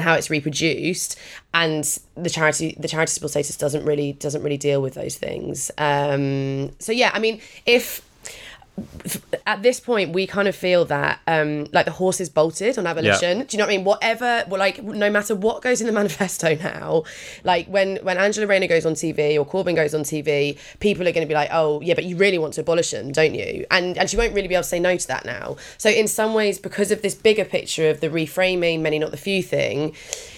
how it's reproduced, and the charity the charitable status doesn't really doesn't really deal with those things. Um, so yeah, I mean, if at this point we kind of feel that um like the horse is bolted on abolition. Yeah. Do you know what I mean? Whatever, well, like no matter what goes in the manifesto now, like when when Angela Rayner goes on T V or Corbyn goes on T V, people are going to be like, oh yeah, but you really want to abolish them, don't you? And and she won't really be able to say no to that now. So in some ways, because of this bigger picture of the reframing many not the few thing,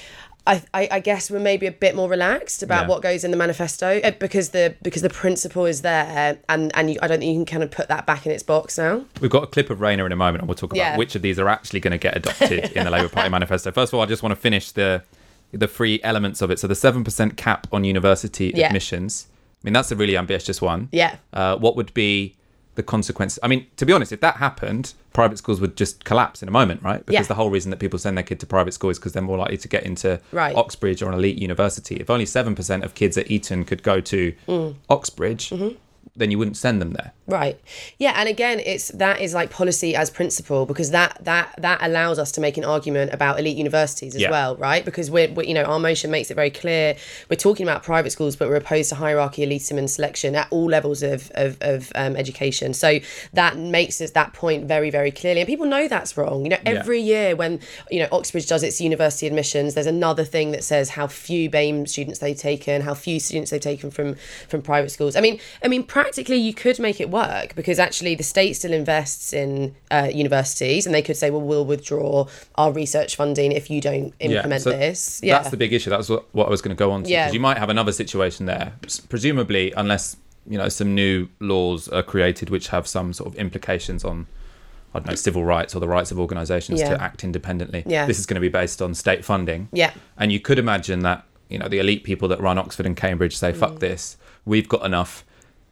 I, I, I guess we're maybe a bit more relaxed about Yeah. what goes in the manifesto uh, because the because the principle is there, and and you, I don't think you can kind of put that back in its box now. We've got a clip of Rayner in a moment, and we'll talk about Yeah. which of these are actually going to get adopted in the Labour Party manifesto. First of all, I just want to finish the the three elements of it. So the seven percent cap on university Yeah. admissions. I mean, that's a really ambitious one. Yeah. Uh, what would be the consequences? I mean, to be honest, if that happened, private schools would just collapse in a moment, right? Because Yeah. the whole reason that people send their kid to private school is because they're more likely to get into Right. Oxbridge or an elite university. If only seven percent of kids at Eton could go to Mm. Oxbridge, Mm-hmm. then you wouldn't send them there. Right. Yeah, and again, it's that is like policy as principle, because that that that allows us to make an argument about elite universities as Yeah. well, right? Because we're, we you know, our motion makes it very clear we're talking about private schools, but we're opposed to hierarchy, elitism, and selection at all levels of of, of um, education. So that makes us that point very very clearly, and people know that's wrong. You know, Yeah. every year when you know Oxbridge does its university admissions, there's another thing that says how few B A M E students they've taken, how few students they've taken from from private schools. I mean, I mean, practically you could make it work, because actually the state still invests in uh, universities, and they could say, well, we'll withdraw our research funding if you don't implement so this. Yeah, That's the big issue. That's what, what I was going to go on to. Yeah. Because you might have another situation there, s- presumably, unless you know some new laws are created which have some sort of implications on, I don't know, civil rights or the rights of organisations Yeah. to act independently. Yeah. This is going to be based on state funding. Yeah. And you could imagine that you know the elite people that run Oxford and Cambridge say, "Fuck this, we've got enough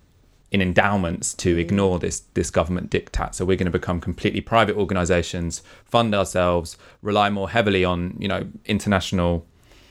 in endowments to ignore this this government diktat, so we're going to become completely private organisations, fund ourselves, rely more heavily on you know international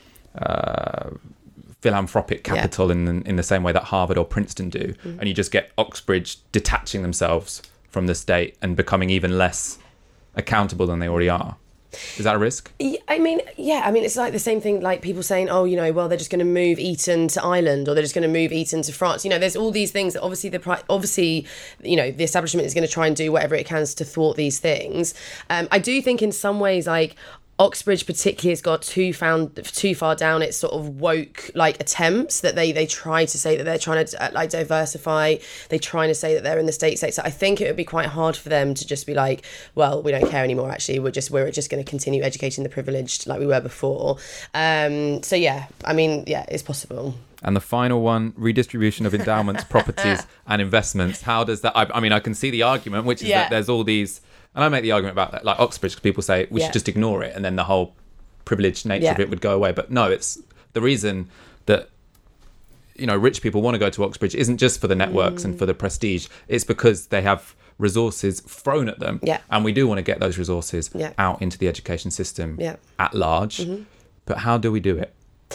uh, philanthropic capital in the, in the same way that Harvard or Princeton do, and you just get Oxbridge detaching themselves from the state and becoming even less accountable than they already are." Is that a risk? Yeah, I mean, yeah, I mean, it's like the same thing, like people saying, oh, you know, well, they're just going to move Eton to Ireland, or they're just going to move Eton to France. You know, there's all these things that obviously the pri- obviously, you know, the establishment is going to try and do whatever it can to thwart these things. Um, I do think in some ways, like, Oxbridge particularly has got too found too far down its sort of woke like attempts that they they try to say that they're trying to uh, like diversify. They're trying to say that they're in the state sector. I think it would be quite hard for them to just be like, well, we don't care anymore. Actually, we're just we're just going to continue educating the privileged like we were before. Um, so yeah, I mean, yeah, it's possible. And the final one, redistribution of endowments, properties and investments. How does that... I, I mean, I can see the argument, which is Yeah. that there's all these... And I make the argument about that, like Oxbridge, because people say we Yeah. should just ignore it and then the whole privileged nature Yeah. of it would go away. But no, it's the reason that, you know, rich people want to go to Oxbridge isn't just for the networks Mm. and for the prestige. It's because they have resources thrown at them. Yeah. And we do want to get those resources Yeah. out into the education system Yeah. at large. Mm-hmm. But how do we do it?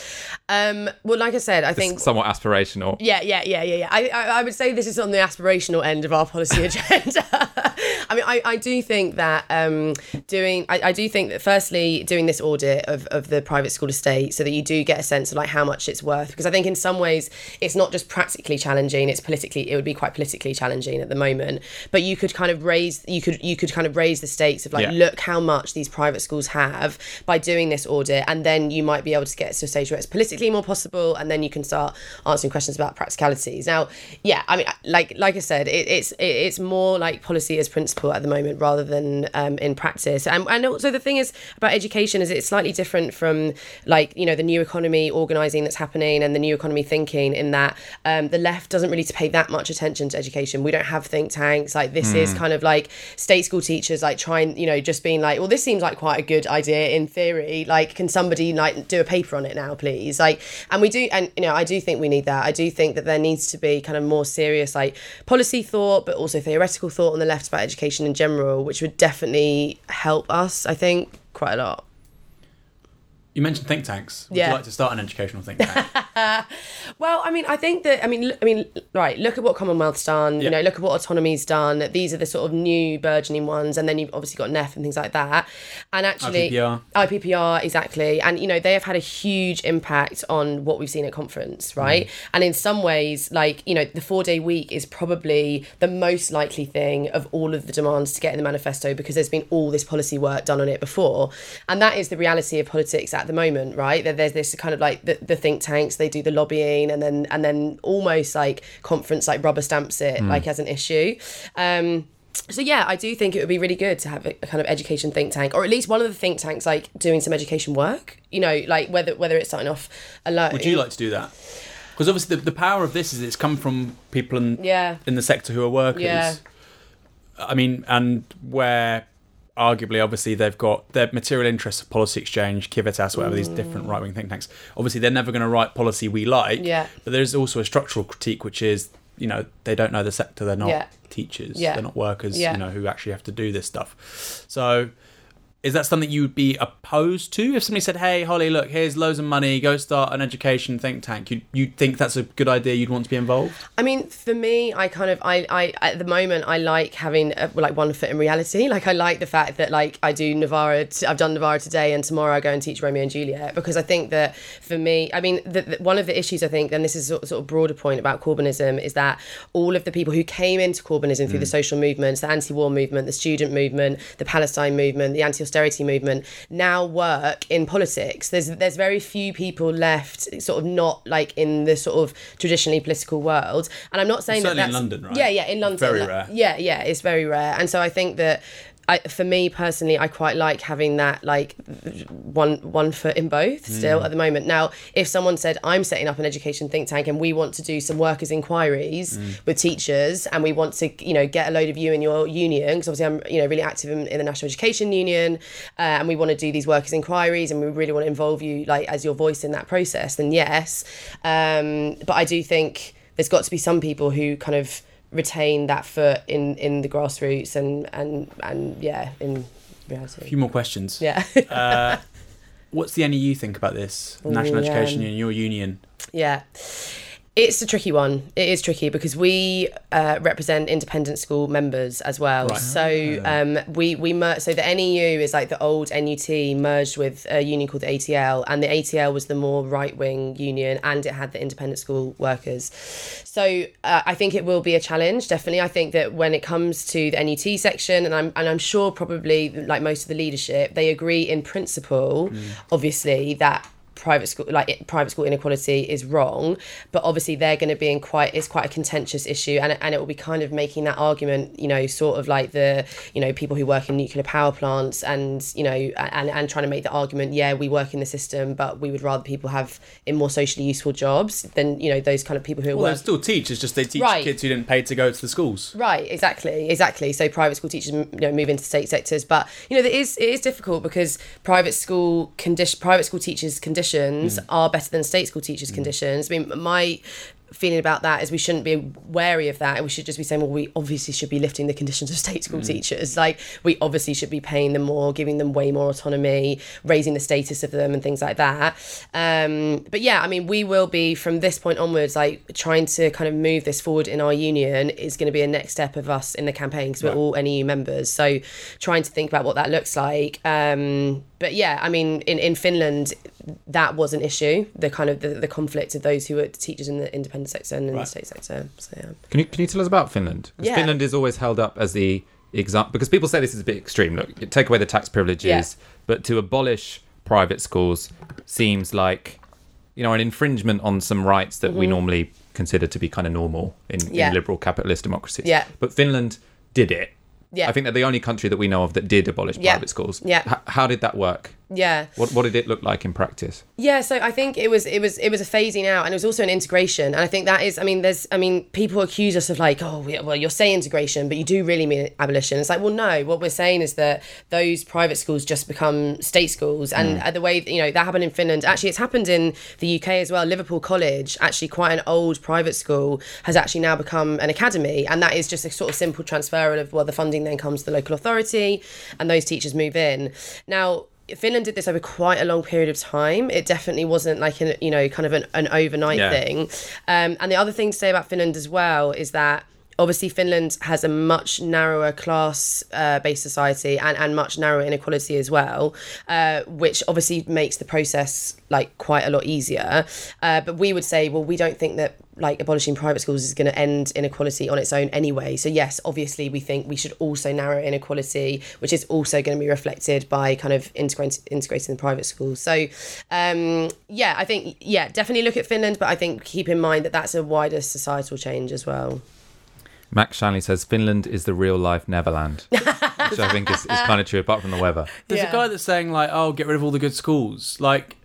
Um, well, like I said, I think It's somewhat aspirational. Yeah, yeah, yeah, yeah, yeah. I, I, I would say this is on the aspirational end of our policy agenda. I mean, I, I do think that um, doing, I, I do think that firstly, doing this audit of, of the private school estate so that you do get a sense of like how much it's worth. Because I think in some ways, it's not just practically challenging, it's politically, it would be quite politically challenging at the moment. But you could kind of raise, you could, you could kind of raise the stakes of like, Yeah. look how much these private schools have by doing this audit. And then you might be able to get to a stage where it's politically more possible, and then you can start answering questions about practicalities. Now, yeah, I mean, like like I said, it, it's it, it's more like policy as principle at the moment rather than um, in practice. And and also the thing is about education is it's slightly different from like you know the new economy organising that's happening and the new economy thinking in that um, the left doesn't really pay that much attention to education. We don't have think tanks. Like this is kind of like state school teachers like trying you know just being like, well, this seems like quite a good idea in theory. Like, can somebody like do a paper on it now, please? Like, and we do, and you know, I do think we need that. I do think that there needs to be kind of more serious like policy thought, but also theoretical thought on the left about education in general, which would definitely help us, I think, quite a lot. You mentioned think tanks. Would Yeah. you like to start an educational think tank? Well, I mean, I think that, I mean, l- I mean, right, look at what Commonwealth's done, Yeah. you know, look at what Autonomy's done. These are the sort of new burgeoning ones. And then you've obviously got N E F and things like that. And actually, I P P R. I P P R, exactly. And, you know, they have had a huge impact on what we've seen at conference, right? Mm. And in some ways, like, you know, the four day week is probably the most likely thing of all of the demands to get in the manifesto, because there's been all this policy work done on it before. And that is the reality of politics at the moment, right? That there's this kind of like the, the think tanks, they do the lobbying, and then and then almost like conference like rubber stamps it mm. like as an issue. Um, so yeah, I do think it would be really good to have a, a kind of education think tank, or at least one of the think tanks like doing some education work. You know, like whether whether it's starting off alone. Would you like to do that? Because obviously the, the power of this is it's come from people in yeah. in the sector who are workers. Yeah. I mean, and where arguably, obviously, they've got their material interests of Policy Exchange, Civitas, whatever, mm. these different right-wing think tanks. Obviously, they're never going to write policy we like, yeah. but there's also a structural critique, which is, you know, they don't know the sector, they're not yeah. teachers, yeah. they're not workers, yeah. you know, who actually have to do this stuff. So is that something you would be opposed to? If somebody said, hey, Holly, look, here's loads of money, go start an education think tank, you'd, you'd think that's a good idea, you'd want to be involved? I mean, for me, I kind of, I, I at the moment, I like having a, like one foot in reality. Like, I like the fact that, like, I do Novara, t- I've done Novara today, and tomorrow I go and teach Romeo and Juliet, because I think that for me, I mean, the, the, one of the issues, I think, and this is a sort, sort of broader point about Corbynism, is that all of the people who came into Corbynism through mm. the social movements, the anti-war movement, the student movement, the Palestine movement, the anti-austerity movement, now work in politics. There's there's very few people left sort of not like in the sort of traditionally political world. And I'm not saying Certainly that that's... in London, right? Yeah, yeah, in London. Very rare. Yeah, yeah, it's very rare. And so I think that I, for me personally, I quite like having that like one one foot in both still mm. at the moment. Now, if someone said, I'm setting up an education think tank and we want to do some workers' inquiries mm. with teachers, and we want to, you know, get a load of you in your union, because obviously I'm, you know, really active in, in the National Education Union, uh, and we want to do these workers' inquiries, and we really want to involve you like as your voice in that process, then yes. Um, but I do think there's got to be some people who kind of retain that foot in in the grassroots and and and yeah in reality. A few more questions. Yeah. uh, what's the N E U think about this? National yeah. Education Union, your union. Yeah. It's a tricky one. It is tricky because we uh, represent independent school members as well. Right. So um, we we mer- so the N E U is like the old N U T merged with a union called the A T L, and the A T L was the more right wing union, and it had the independent school workers. So uh, I think it will be a challenge. Definitely, I think that when it comes to the N U T section, and I'm and I'm sure probably like most of the leadership, they agree in principle, mm. obviously, that private school like private school inequality is wrong, but obviously they're going to be in quite it's quite a contentious issue, and and it will be kind of making that argument, you know, sort of like the, you know, people who work in nuclear power plants, and you know, and and trying to make the argument, yeah, we work in the system, but we would rather people have in more socially useful jobs than, you know, those kind of people who are well, work- they're still teachers, just they teach right. kids who didn't pay to go to the schools. Right, exactly, exactly. So private school teachers, you know, move into state sectors, but you know, it is it is difficult because private school condition private school teachers' conditions mm. are better than state school teachers' mm. conditions. I mean, my feeling about that is we shouldn't be wary of that, and we should just be saying, well, we obviously should be lifting the conditions of state school mm. teachers. Like, we obviously should be paying them more, giving them way more autonomy, raising the status of them and things like that. Um, but yeah, I mean, we will be from this point onwards, like trying to kind of move this forward in our union is going to be a next step of us in the campaign, because we're right. all N E U members. So trying to think about what that looks like. Um, but yeah, I mean, in, in Finland, that was an issue, the kind of the, the conflict of those who were teachers in the independent sector and in right. the state sector. So yeah. Can you can you tell us about Finland? Because yeah. Finland is always held up as the example, because people say this is a bit extreme. Look, you take away the tax privileges, yeah. but to abolish private schools seems like, you know, an infringement on some rights that mm-hmm. we normally consider to be kind of normal in, yeah. in liberal capitalist democracies. Yeah. But Finland did it. Yeah. I think they're the only country that we know of that did abolish yeah. private schools. Yeah. H- how did that work? Yeah. What what did it look like in practice? Yeah, so I think it was it was it was a phasing out, and it was also an integration. And I think that is, I mean, there's, I mean, people accuse us of like, oh, well, you're saying integration, but you do really mean abolition. It's like, well, no, what we're saying is that those private schools just become state schools, and mm. the way, you know, that happened in Finland. Actually, it's happened in the U K as well. Liverpool College, actually quite an old private school, has actually now become an academy, and that is just a sort of simple transfer of, well, the funding then comes to the local authority, and those teachers move in. Now, Finland did this over quite a long period of time. It definitely wasn't like an, you know, kind of an, an overnight Yeah. thing. Um, and the other thing to say about Finland as well is that obviously Finland has a much narrower class uh, based society and, and much narrower inequality as well, uh, which obviously makes the process like quite a lot easier. Uh, but we would say, well, we don't think that like abolishing private schools is going to end inequality on its own anyway. So yes, obviously we think we should also narrow inequality, which is also going to be reflected by kind of integrating integrating the private schools. So um, yeah, I think, yeah, definitely look at Finland, but I think keep in mind that that's a wider societal change as well. Max Shanley says Finland is the real life Neverland, which I think is, is kind of true, apart from the weather. There's Yeah. a guy that's saying like, "Oh, get rid of all the good schools." Like,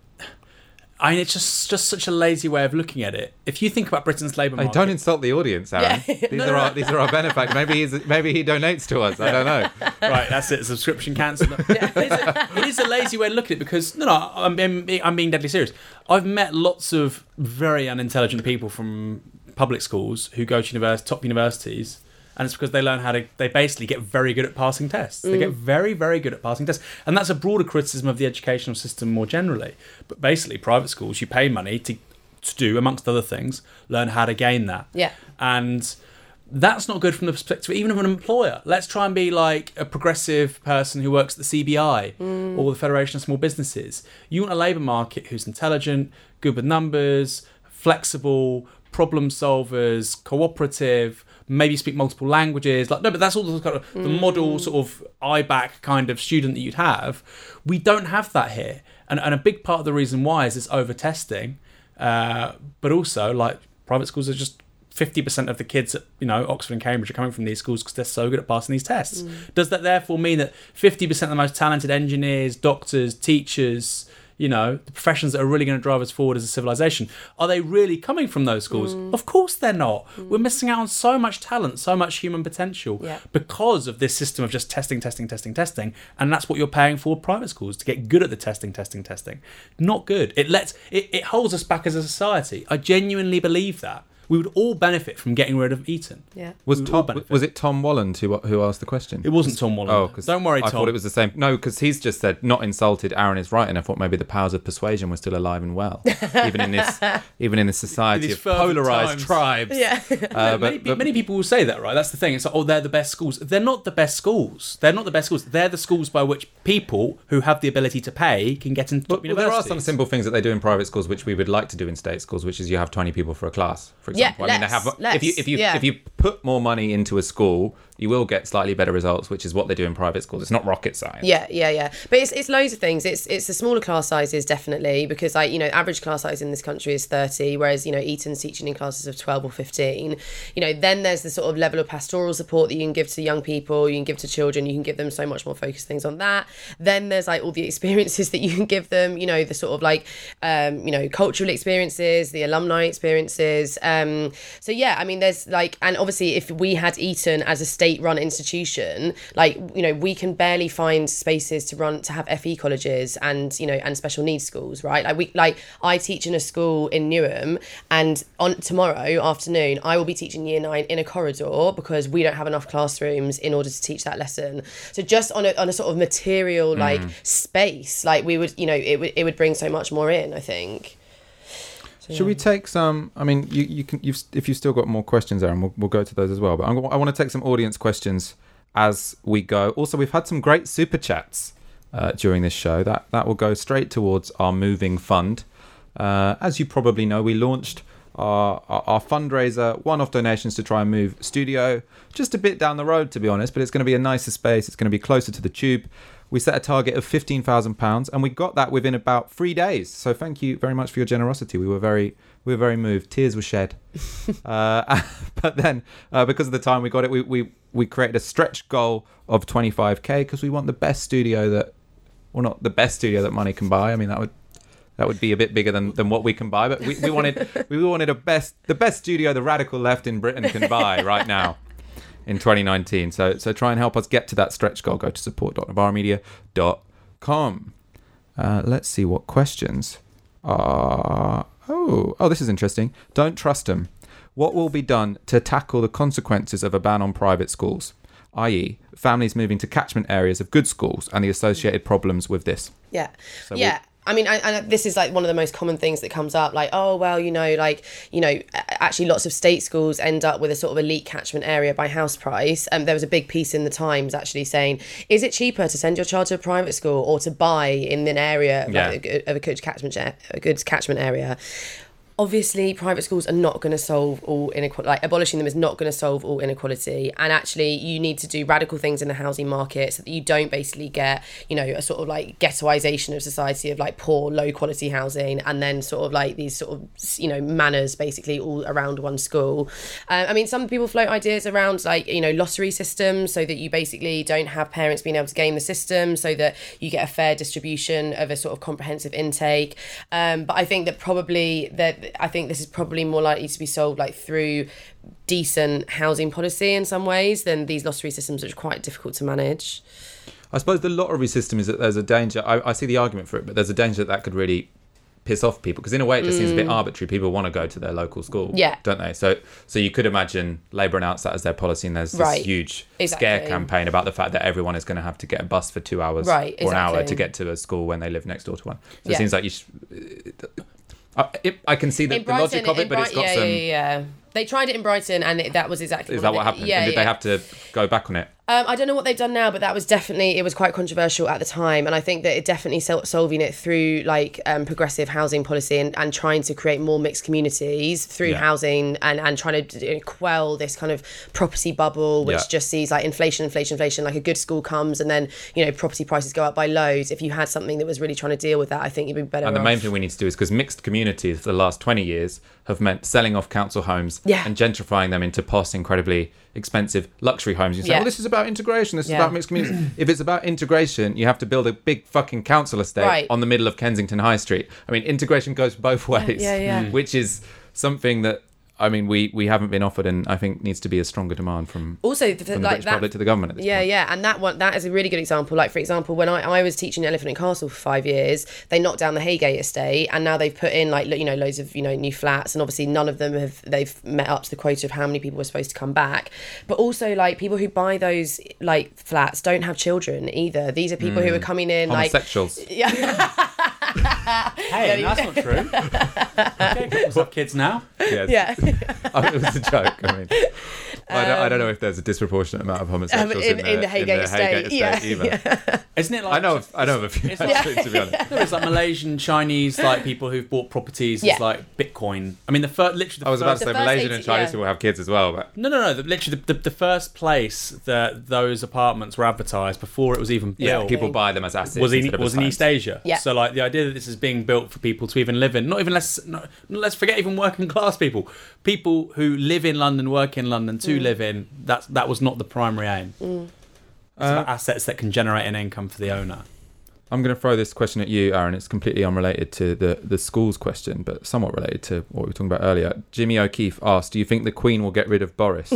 I mean, it's just just such a lazy way of looking at it. If you think about Britain's labour Hey, market, don't insult the audience, Aaron. Yeah. These are our these are our benefactors. Maybe he's maybe he donates to us. I don't know. right? That's it. Subscription cancelled. it, is a, it is a lazy way to look at it because no, no, I'm being, I'm being deadly serious. I've met lots of very unintelligent people from public schools who go to univers- top universities. And it's because they learn how to, they basically get very good at passing tests. They Mm. get very, very good at passing tests. And that's a broader criticism of the educational system more generally. But basically, private schools, you pay money to, to do, amongst other things, learn how to gain that. Yeah. And that's not good from the perspective even of an employer. Let's try and be like a progressive person who works at the C B I Mm. or the Federation of Small Businesses. You want a labour market who's intelligent, good with numbers, flexible, problem solvers, cooperative, maybe speak multiple languages. Like no, but that's all the kind of the model sort of I BAC kind of student that you'd have. We don't have that here, and and a big part of the reason why is this over testing, uh, but also like private schools are just fifty percent of the kids at you know Oxford and Cambridge are coming from these schools because they're so good at passing these tests. Does that therefore mean that fifty percent of the most talented engineers, doctors, teachers, you know, the professions that are really going to drive us forward as a civilization, are they really coming from those schools? Mm. Of course they're not. Mm. We're missing out on so much talent, so much human potential Yeah. because of this system of just testing, testing, testing, testing. And that's what you're paying for private schools, to get good at the testing, testing, testing. Not good. It lets it, it holds us back as a society. I genuinely believe that. We would all benefit from getting rid of Eton. Yeah. Was We would all Tom, benefit. was it Tom Walland who who asked the question? It wasn't Tom Walland. Oh, because Don't worry, I Tom. thought it was the same. No, because he's just said not insulted. Aaron is right, and I thought maybe the powers of persuasion were still alive and well, even in this even in this society these of fervent polarized times. tribes. Yeah. Uh, many, but, but many people will say that, right? That's the thing. It's like, oh, they're the best schools. They're not the best schools. They're not the best schools. They're the schools by which people who have the ability to pay can get into top Well, there are universities. some simple things that they do in private schools which we would like to do in state schools, which is you have twenty people for a class, for Yeah, example. I mean, they less, have less, if you if you yeah. if you put more money into a school, you will get slightly better results, which is what they do in private schools. It's not rocket science. Yeah, yeah, yeah. But it's it's loads of things. It's it's the smaller class sizes definitely, because like, you know, average class size in this country is thirty, whereas, you know, Eton's teaching in classes of twelve or fifteen. You know, then there's the sort of level of pastoral support that you can give to young people, you can give to children, you can give them so much more focused things on that. Then there's like all the experiences that you can give them, you know, the sort of like um, you know, cultural experiences, the alumni experiences. Um so yeah, I mean there's like, and obviously if we had Eton as a state-run institution, like, you know, we can barely find spaces to run to have F E colleges and, you know, and special needs schools, right? Like we like I teach in a school in Newham, and on tomorrow afternoon I will be teaching year nine in a corridor because we don't have enough classrooms in order to teach that lesson. So just on a on a sort of material like space, like we would, you know, it would it would bring so much more in, I think. So, Should we take some? I mean, you, you can. You've, if you've still got more questions, Aaron, we'll, we'll go to those as well. But I'm, I want to take some audience questions as we go. Also, we've had some great super chats uh, during this show. That that will go straight towards our moving fund. Uh, as you probably know, we launched our, our our fundraiser, one-off donations to try and move studio just a bit down the road, to be honest. But it's going to be a nicer space. It's going to be closer to the tube. We set a target of fifteen thousand pounds, and we got that within about three days. So thank you very much for your generosity. We were very, we were very moved. Tears were shed. uh, but then, uh, because of the time we got it, we we, we created a stretch goal of twenty-five K because we want the best studio that, well, not the best studio that money can buy. I mean, that would that would be a bit bigger than, than what we can buy. But we, we wanted we wanted a best the best studio the radical left in Britain can buy right now. In twenty nineteen. So so try and help us get to that stretch goal. Go to support dot novara media dot com. Uh, let's see what questions are. Oh, oh, this is interesting. Don't trust them. What will be done to tackle the consequences of a ban on private schools? that is families moving to catchment areas of good schools and the associated problems with this. Yeah. So yeah. we'll- I mean, I, and this is like one of the most common things that comes up, like, oh, well, you know, like, you know, actually lots of state schools end up with a sort of elite catchment area by house price. And um, there was a big piece in the Times actually saying, is it cheaper to send your child to a private school or to buy in an area of, Yeah. like, a, of a good catchment, a good catchment area? Obviously, private schools are not going to solve all inequality. Like, abolishing them is not going to solve all inequality. And actually, you need to do radical things in the housing market so that you don't basically get, you know, a sort of like ghettoization of society of like poor, low quality housing, and then sort of like these sort of, you know, manners basically all around one school. Um, I mean, some people float ideas around like, you know, lottery systems so that you basically don't have parents being able to game the system so that you get a fair distribution of a sort of comprehensive intake. Um, but I think that probably that. I think this is probably more likely to be solved like through decent housing policy in some ways than these lottery systems, which are quite difficult to manage. I suppose the lottery system is that there's a danger. I, I see the argument for it, but there's a danger that that could really piss off people because in a way it just mm. seems a bit arbitrary. People want to go to their local school, yeah, don't they? So, so you could imagine Labour announce that as their policy, and there's this right. huge exactly. scare campaign about the fact that everyone is going to have to get a bus for two hours right, or exactly. an hour to get to a school when they live next door to one. So yeah. it seems like you. Should, I, it, I can see the, the Brighton, logic of it, but Bri- it's got yeah, some. Yeah, yeah, They tried it in Brighton, and it, that was exactly. Is what that what they, happened? Yeah, and did yeah. they have to go back on it? Um, I don't know what they've done now, but that was definitely, it was quite controversial at the time. And I think that it definitely sol- solving it through like um, progressive housing policy and, and trying to create more mixed communities through yeah. housing and, and trying to you know, quell this kind of property bubble, which yeah. just sees like inflation, inflation, inflation, like a good school comes and then, you know, property prices go up by loads. If you had something that was really trying to deal with that, I think you'd be better And the off. main thing we need to do is because mixed communities for the last twenty years have meant selling off council homes yeah. and gentrifying them into posh, incredibly expensive luxury homes. You say, yeah. well, this is about integration. This yeah. is about mixed communities. If it's about integration, you have to build a big fucking council estate right. on the middle of Kensington High Street. I mean, integration goes both ways, yeah, yeah, yeah. which is something that, I mean, we, we haven't been offered, and I think needs to be a stronger demand from, also the, from the like British that, public to the government at this yeah point. yeah and that one that is a really good example. Like for example, when I, I was teaching Elephant and Castle for five years, they knocked down the Haygate estate, and now they've put in like you know loads of you know new flats, and obviously none of them have they've met up to the quota of how many people were supposed to come back. But also like people who buy those like flats don't have children either. These are people mm. who are coming in homosexuals. like yeah hey, that's not true. Okay, couples have kids now. Yes. Yeah. Oh, it was a joke. I mean, I, don't, I don't know if there's a disproportionate amount of homosexuals um, in, in, the, in the Haygate in the estate, Haygate yeah, estate either. yeah. Isn't it like I know, of, I know of a few. It's Actually, like- to be honest, There's like Malaysian, Chinese, like people who've bought properties Yeah. as like Bitcoin. I mean, the first, literally, the I was about first, to say The first Malaysian eighty and Chinese yeah. people have kids as well, but no, no, no. The, literally, the, the, the first place that those apartments were advertised before it was even yeah, built people buy them as assets. was in instead of was as in homes. East Asia. Yeah. So like the idea that this is being built for people to even live in, not even less, not, let's forget even working class people, people who live in London, work in London, to Mm. live in. That's that was not the primary aim. Mm. It's about assets that can generate an income for the owner. I'm going to throw this question at you, Aaron. It's completely unrelated to the, the schools question, but somewhat related to what we were talking about earlier. Jimmy O'Keefe asked, do you think the Queen will get rid of Boris?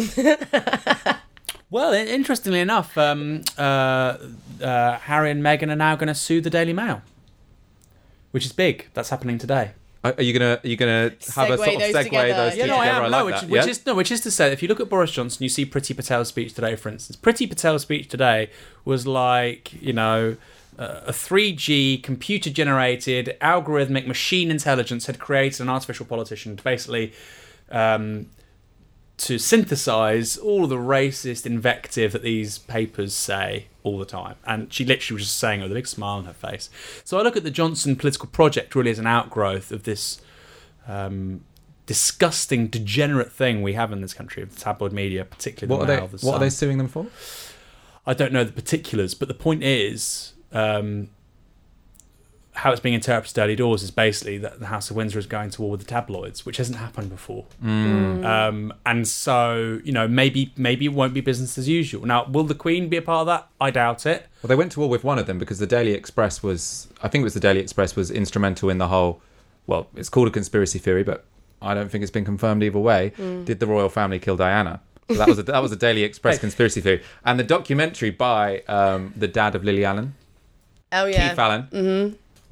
Well, i- interestingly enough, um, uh, uh, Harry and Meghan are now going to sue the Daily Mail, which is big. That's happening today. Are are you gonna are you gonna have a Segue sort of those segue together. those two Yeah, Yeah, no, I together? am. like no, which, that. which yeah? is no, which is to say, if you look at Boris Johnson, you see Priti Patel's speech today, for instance. Priti Patel's speech today was like, you know, uh, a three G computer-generated algorithmic machine intelligence had created an artificial politician to basically um, to synthesize all the racist invective that these papers say all the time. And she literally was just saying it with a big smile on her face. So I look at the Johnson political project really as an outgrowth of this um, disgusting, degenerate thing we have in this country of the tabloid media, particularly What the are Mail, they the what are they Sun. suing them for? I don't know the particulars, but the point is, um, how it's being interpreted early doors is basically that the House of Windsor is going to war with the tabloids, which hasn't happened before. Mm. Um, and so, you know, maybe maybe it won't be business as usual. Now, will the Queen be a part of that? I doubt it. Well, they went to war with one of them because the Daily Express was, I think it was the Daily Express was instrumental in the whole, well, it's called a conspiracy theory, but I don't think it's been confirmed either way. Mm. Did the royal family kill Diana? So that was a, that was a Daily Express Hey. conspiracy theory. And the documentary by um, the dad of Lily Allen, Oh yeah. Keith Allen. Mm-hmm.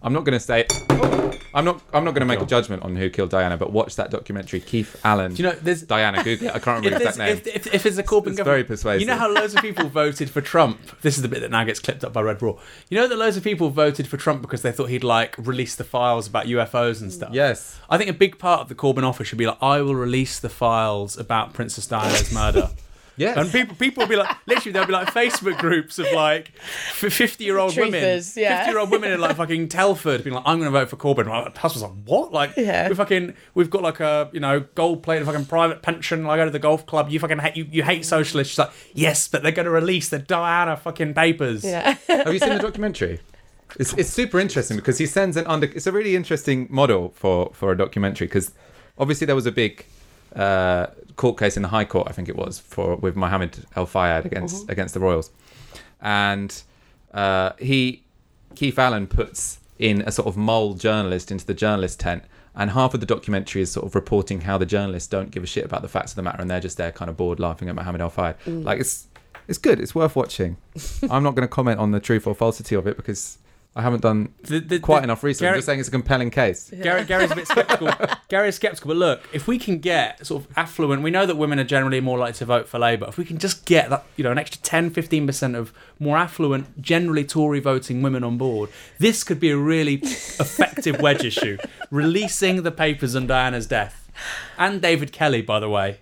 I'm not going to say. I'm not. I'm not going to make a judgment on who killed Diana, but watch that documentary. Keith Allen. Do you know, there's Diana. Google it. I can't remember the if, exact name. if, if, if it's a Corbyn It's government, very persuasive. You know how loads of people voted for Trump. This is the bit that now gets clipped up by Red Raw. You know that loads of people voted for Trump because they thought he'd like release the files about U F Os and stuff. Yes. I think a big part of the Corbyn office should be like, I will release the files about Princess Diana's murder. Yes. And people people will be like, literally, there'll be like Facebook groups of like fifty-year-old women. Truthers, yeah. fifty-year-old women in like fucking Telford being like, I'm going to vote for Corbyn. My husband's like, what? Like, Yeah. we fucking, we've got like a, you know, gold-plated fucking private pension. I go to the golf club. You fucking hate, you, you hate socialists. She's like, yes, but they're going to release the Diana fucking papers. Yeah. Have you seen the documentary? It's it's super interesting because he sends an under. It's a really interesting model for for a documentary because obviously there was a big uh, court case in the High Court, I think it was, for with Mohammed El Fayed against Mm-hmm. against the royals, and uh, he Keith Allen puts in a sort of mole journalist into the journalist tent, and half of the documentary is sort of reporting how the journalists don't give a shit about the facts of the matter, and they're just there kind of bored laughing at Mohammed El Fayed. Mm. Like it's it's good. It's worth watching. I'm not going to comment on the truth or falsity of it because I haven't done The- the- quite the- enough research. Gary- I'm just saying it's a compelling case. Gary, Gary's a bit sceptical. Gary's sceptical, but look, if we can get sort of affluent, we know that women are generally more likely to vote for Labour. If we can just get that, you know, an extra ten, fifteen percent of more affluent, generally Tory voting women on board, this could be a really effective wedge issue. Releasing the papers on Diana's death. And David Kelly, by the way.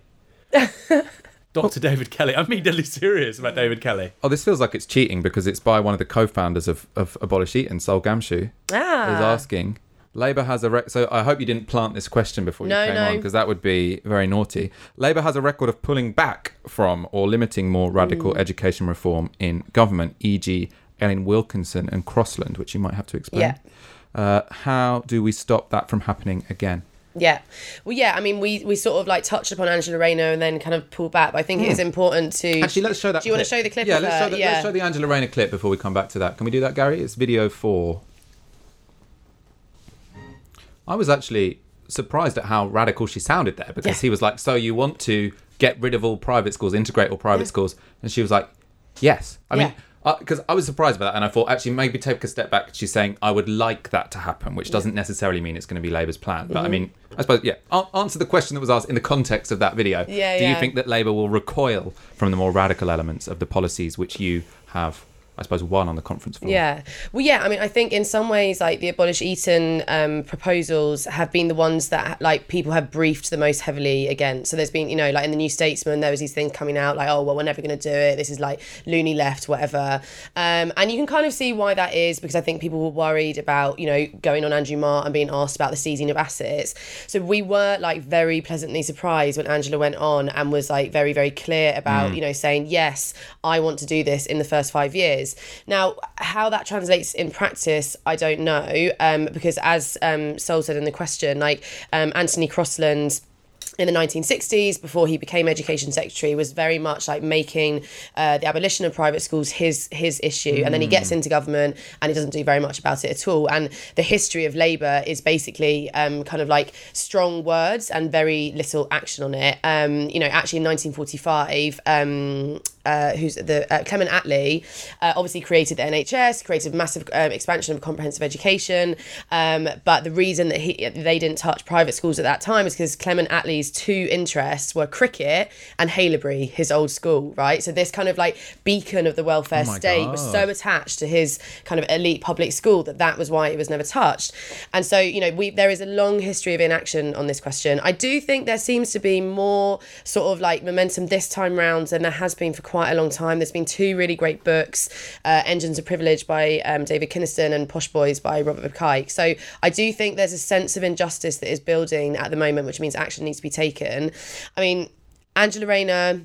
Doctor David Kelly. I'm being deadly serious about David Kelly. Oh, this feels like it's cheating because it's by one of the co-founders of, of Abolish Eton, Sol Gamshu, Ah. is asking. Labour has a rec- so I hope you didn't plant this question before you No, came no. on because that would be very naughty. Labour has a record of pulling back from or limiting more radical education reform in government, for example, Ellen Wilkinson and Crossland, which you might have to explain. Yeah. Uh, how do we stop that from happening again? Yeah. Well, yeah, I mean, we, we sort of like touched upon Angela Rayner and then kind of pulled back, but I think it is important to... Actually, let's show that Do you want to clip. show the clip Yeah, of let's her? show, the, Yeah. let's show the Angela Rayner clip before we come back to that. Can we do that, Gary? It's video four. I was actually surprised at how radical she sounded there because Yeah. he was like, so you want to get rid of all private schools, integrate all private schools? And she was like, yes. I mean... Yeah. Because I was surprised by that, and I thought actually maybe take a step back. She's saying I would like that to happen, which doesn't necessarily mean it's going to be Labour's plan. But I Mm-hmm. mean, I suppose yeah. An- answer the question that was asked in the context of that video. Yeah, Do you yeah. think that Labour will recoil from the more radical elements of the policies which you have, I suppose, won on the conference floor? Yeah. Well, yeah, I mean, I think in some ways, like, the Abolish Eton um, proposals have been the ones that, like, people have briefed the most heavily against. So there's been, you know, like, in the New Statesman, there was these things coming out, like, oh, well, we're never going to do it. This is, like, loony left, whatever. Um, and you can kind of see why that is, because I think people were worried about, you know, going on Andrew Marr and being asked about the seizing of assets. So we were, like, very pleasantly surprised when Angela went on and was, like, very, very clear about, you know, saying, yes, I want to do this in the first five years. Now, how that translates in practice, I don't know, um, because as um, Sol said in the question, like um, Anthony Crossland in the nineteen sixties, before he became Education Secretary, was very much like making uh, the abolition of private schools his his issue. Mm. And then he gets into government and he doesn't do very much about it at all. And the history of Labour is basically um, kind of like strong words and very little action on it. Um, you know, actually in nineteen forty-five, um, uh, who's the uh, Clement Attlee uh, obviously created the N H S, created massive um, expansion of comprehensive education. Um, but the reason that he they didn't touch private schools at that time is because Clement Attlee's two interests were cricket and Haileybury, his old school, right? So this kind of like beacon of the welfare Oh my state God. was so attached to his kind of elite public school that that was why it was never touched. And so, you know, we there is a long history of inaction on this question. I do think there seems to be more sort of like momentum this time round than there has been for quite a long time. There's been two really great books, uh, Engines of Privilege by um, David Kynaston and Posh Boys by Robert McKay. So I do think there's a sense of injustice that is building at the moment, which means action needs to be taken. I mean, Angela Rayner,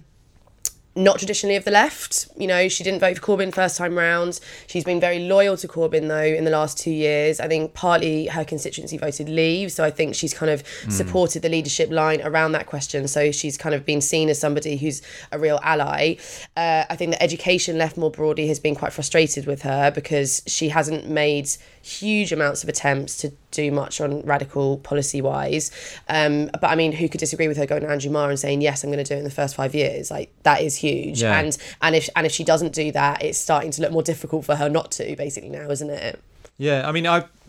not traditionally of the left, you know, she didn't vote for Corbyn first time round. She's been very loyal to Corbyn though in the last two years. I think partly her constituency voted Leave, so I think she's kind of mm. supported the leadership line around that question. So she's kind of been seen as somebody who's a real ally. Uh, I think the education left more broadly has been quite frustrated with her because she hasn't made huge amounts of attempts to do much on radical policy wise. Um, but I mean, who could disagree with her going to Andrew Marr and saying, yes, I'm going to do it in the first five years? Like, that is huge. Yeah. And and if and if she doesn't do that, it's starting to look more difficult for her not to, basically now, isn't it? Yeah, I mean, I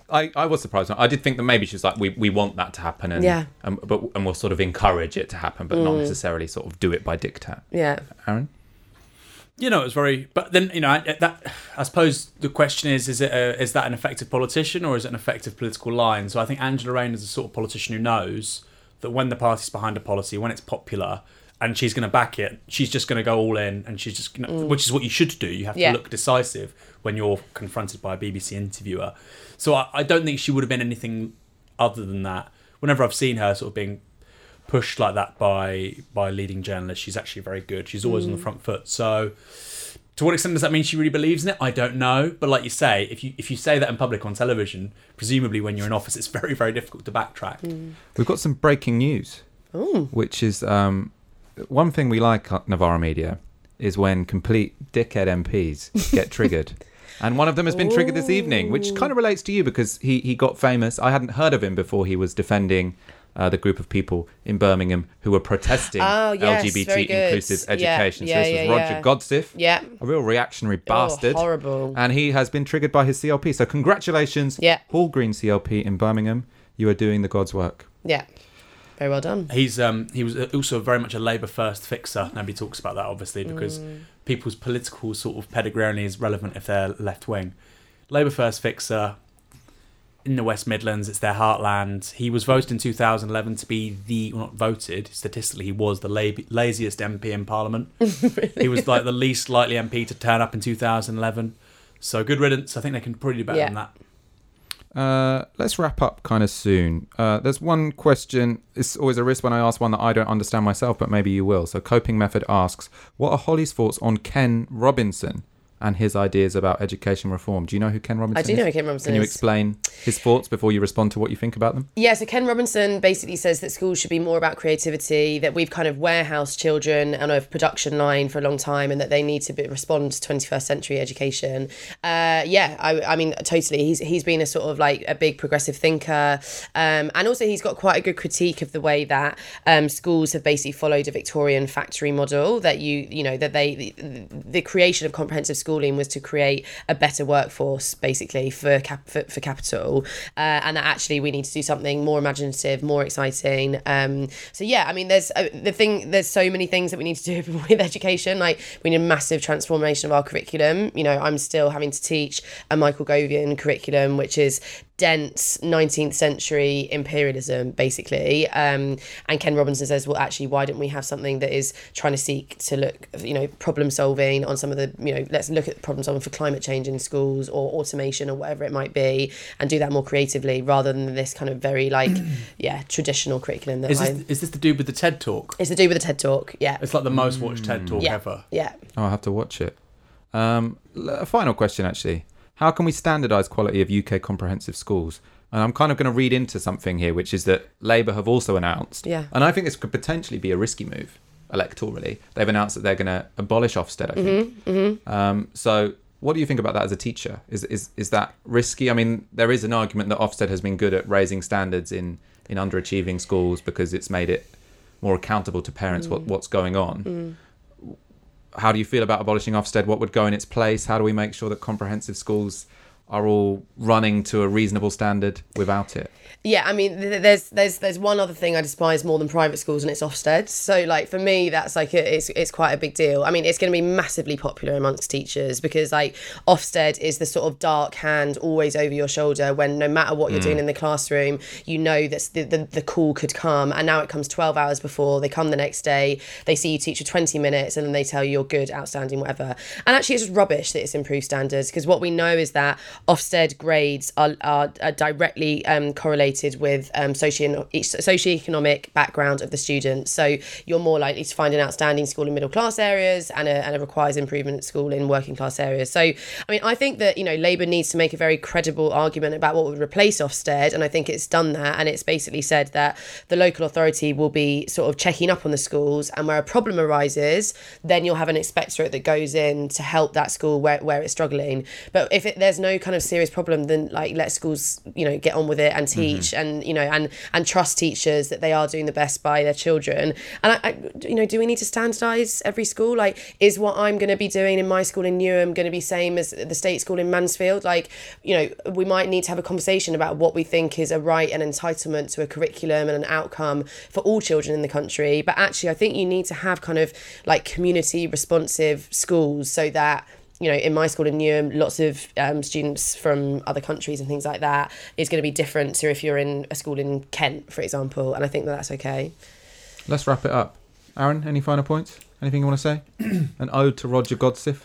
I, I was surprised. I did think that maybe she was like, we, we want that to happen, and Yeah. and, but, and we'll sort of encourage it to happen, but not necessarily sort of do it by diktat. Yeah. Aaron? You know, it was very. But then, you know, I- that I suppose the question is: is it a, is that an effective politician or is it an effective political line? So I think Angela Rayner is the sort of politician who knows that when the party's behind a policy, when it's popular, and she's going to back it, she's just going to go all in, and she's just, gonna, Mm. which is what you should do. You have to Yeah. look decisive when you're confronted by a B B C interviewer. So I, I don't think she would have been anything other than that. Whenever I've seen her sort of being pushed like that by by leading journalists, she's actually very good. She's always on the front foot. So to what extent does that mean she really believes in it? I don't know. But like you say, if you if you say that in public on television, presumably when you're in office, it's very, very difficult to backtrack. We've got some breaking news, Ooh. which is um, one thing we like at Novara Media is when complete dickhead M Ps get triggered. And one of them has been triggered this evening, which kind of relates to you because he, he got famous. I hadn't heard of him before he was defending uh, the group of people in Birmingham who were protesting Oh, yes, L G B very T good. inclusive Yeah, education. yeah, so this yeah, was Roger yeah. Godstiff, Yeah. a real reactionary bastard. Oh, horrible. And he has been triggered by his C L P. So congratulations, Yeah. Paul Green C L P in Birmingham. You are doing the God's work. Yeah. Very well done. He's um he was also very much a Labour first fixer. Nobody talks about that obviously because Mm. people's political sort of pedigree only is relevant if they're left wing. Labour first fixer in the West Midlands, it's their heartland. He was voted in two thousand eleven to be the well, not voted statistically. He was the la- laziest M P in Parliament. Really? He was like the least likely M P to turn up in two thousand eleven. So good riddance. I think they can probably do better Yeah. than that. Uh, let's wrap up kind of soon. Uh, there's one question. It's always a risk when I ask one that I don't understand myself, but maybe you will. So Coping Method asks, what are Holly's thoughts on Ken Robinson and his ideas about education reform? Do you know who Ken Robinson I is? do know who Ken Robinson Can you is. explain his thoughts before you respond to what you think about them? Yeah, so Ken Robinson basically says that schools should be more about creativity, that we've kind of warehoused children on a production line for a long time and that they need to be, respond to twenty-first century education. Uh, yeah, I, I mean, totally. He's He's been a sort of like a big progressive thinker. Um, and also he's got quite a good critique of the way that um, schools have basically followed a Victorian factory model, that you, you know, that they, the, the creation of comprehensive schooling was to create a better workforce basically for cap, for, for capital, uh, and that actually we need to do something more imaginative, more exciting. Um, so yeah, I mean, there's uh, the thing. There's so many things that we need to do with education. Like we need a massive transformation of our curriculum. You know, I'm still having to teach a Michael Govian curriculum, which is dense nineteenth century imperialism basically, um, and Ken Robinson says, well actually why don't we have something that is trying to seek to look, you know, problem solving on some of the, you know, let's look at problem solving for climate change in schools or automation or whatever it might be, and do that more creatively rather than this kind of very like yeah traditional curriculum that Is this I, is this to do with the TED Talk? it's to do with the TED Talk. Yeah, It's like the most watched TED Talk yeah, ever. yeah. Oh, I'll have to watch it. Um, l- a final question, actually. How can we standardise quality of U K comprehensive schools? And I'm kind of going to read into something here, which is that Labour have also announced, Yeah. and I think this could potentially be a risky move electorally. They've announced that they're going to abolish Ofsted, I think. Mm-hmm, mm-hmm. Um, so what do you think about that as a teacher? Is, is is that risky? I mean, there is an argument that Ofsted has been good at raising standards in, in underachieving schools because it's made it more accountable to parents Mm. what, what's going on. Mm. How do you feel about abolishing Ofsted? What would go in its place? How do we make sure that comprehensive schools are all running to a reasonable standard without it? Yeah, I mean, th- there's there's there's one other thing I despise more than private schools, and it's Ofsted. So, like for me, that's like a, it's it's quite a big deal. I mean, it's going to be massively popular amongst teachers because like Ofsted is the sort of dark hand always over your shoulder when no matter what you're doing in the classroom, you know that the, the the call could come, and now it comes twelve hours before. They come the next day, they see you teach for twenty minutes, and then they tell you you're good, outstanding, whatever. And actually, it's just rubbish that it's improved standards because what we know is that Ofsted grades are are, are directly um, correlated with um, socio- socioeconomic background of the student. So you're more likely to find an outstanding school in middle class areas and a, and a requires improvement school in working class areas. So, I mean, I think that, you know, Labour needs to make a very credible argument about what would replace Ofsted. And I think it's done that. And it's basically said that the local authority will be sort of checking up on the schools, and where a problem arises, then you'll have an inspectorate that goes in to help that school where, where it's struggling. But if it, there's no kind of serious problem, then like let schools, you know, get on with it and teach, mm-hmm. and you know, and and trust teachers that they are doing the best by their children. And I, I you know, do we need to standardise every school? Like, is what I'm going to be doing in my school in Newham going to be same as the state school in Mansfield? Like, you know, we might need to have a conversation about what we think is a right and entitlement to a curriculum and an outcome for all children in the country. But actually, I think you need to have kind of like community responsive schools, so that, you know, in my school in Newham, lots of um, students from other countries and things like that is going to be different to if you're in a school in Kent, for example. And I think that that's okay. Let's wrap it up. Aaron, any final points? Anything you want to say? An ode to Roger Godsiff?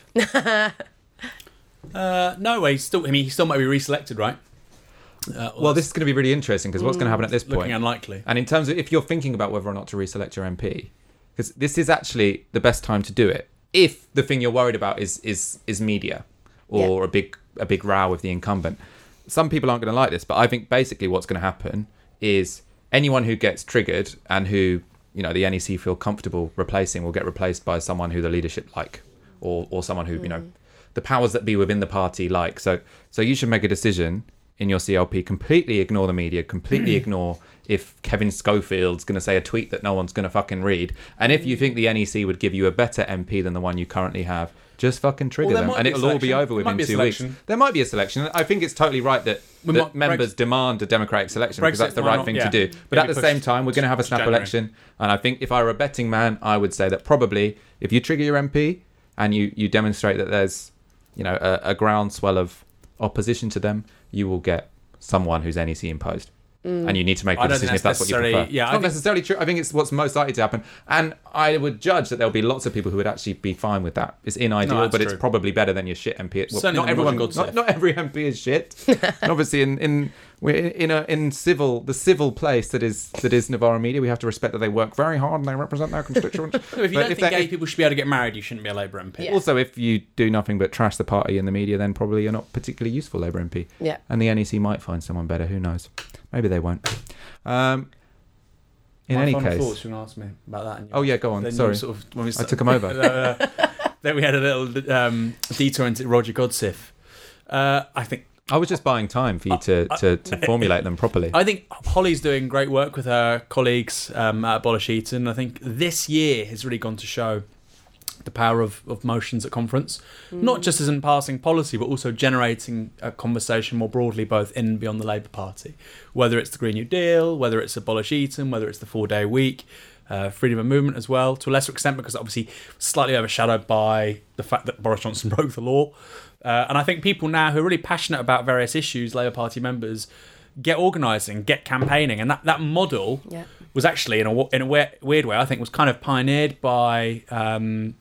uh, no way. Still, I mean, he still might be reselected, right? Uh, well, well this is going to be really interesting, because what's mm, going to happen at this point? Looking unlikely. And in terms of if you're thinking about whether or not to reselect your M P, because this is actually the best time to do it. If the thing you're worried about is is is media or yeah. a big a big row with the incumbent, some people aren't going to like this, but I think basically what's going to happen is anyone who gets triggered and who, you know, the N E C feel comfortable replacing will get replaced by someone who the leadership like, or or someone who mm. you know, the powers that be within the party like. So so you should make a decision in your C L P. Completely ignore the media. Completely ignore if Kevin Schofield's going to say a tweet that no one's going to fucking read. And if you think the N E C would give you a better M P than the one you currently have, just fucking trigger well, them, and it'll all be over within two weeks. There might be a selection. I think it's totally right that, that might, members Brexit, demand a democratic selection, Brexit, because that's the right not, thing yeah. to do. But yeah, at the same time, we're going to have a snap January. election, and I think if I were a betting man, I would say that probably if you trigger your M P and you, you demonstrate that there's, you know, a, a groundswell of opposition to them, you will get someone who's N E C imposed. Mm. And you need to make a decision if that's what you prefer. Yeah, it's not necessarily true. I think it's what's most likely to happen. And I would judge that there'll be lots of people who would actually be fine with that. It's inadeal, no, but true. It's probably better than your shit M P. Well, not everyone, not, not every M P is shit. And obviously, in in we're in a in civil the civil place that is that is Novara Media, we have to respect that they work very hard and they represent their constituents. If you but don't if think gay if, people should be able to get married, you shouldn't be a Labour M P. Yeah. Also, if you do nothing but trash the party and the media, then probably you're not particularly useful Labour M P. Yeah. And the N E C might find someone better. Who knows? Maybe they won't. Um, in My any final case, thoughts, you want to ask me about that? Oh yeah, go on. Sorry, sort of, when we I took them over. uh, then we had a little um, detour into Roger Godsiff. Uh, I think I was just buying time for you to, I, to, to formulate them properly. I think Holly's doing great work with her colleagues um, at Abolish Eton. I think this year has really gone to show the power of, of motions at conference, mm. not just as in passing policy, but also generating a conversation more broadly, both in and beyond the Labour Party. Whether it's the Green New Deal, whether it's Abolish Eton, whether it's the four-day week, uh, freedom of movement as well, to a lesser extent, because obviously slightly overshadowed by the fact that Boris Johnson broke the law. Uh, and I think people now who are really passionate about various issues, Labour Party members, get organising, get campaigning, and that, that model yeah. was actually, in a in a weird, weird way, I think, was kind of pioneered by um,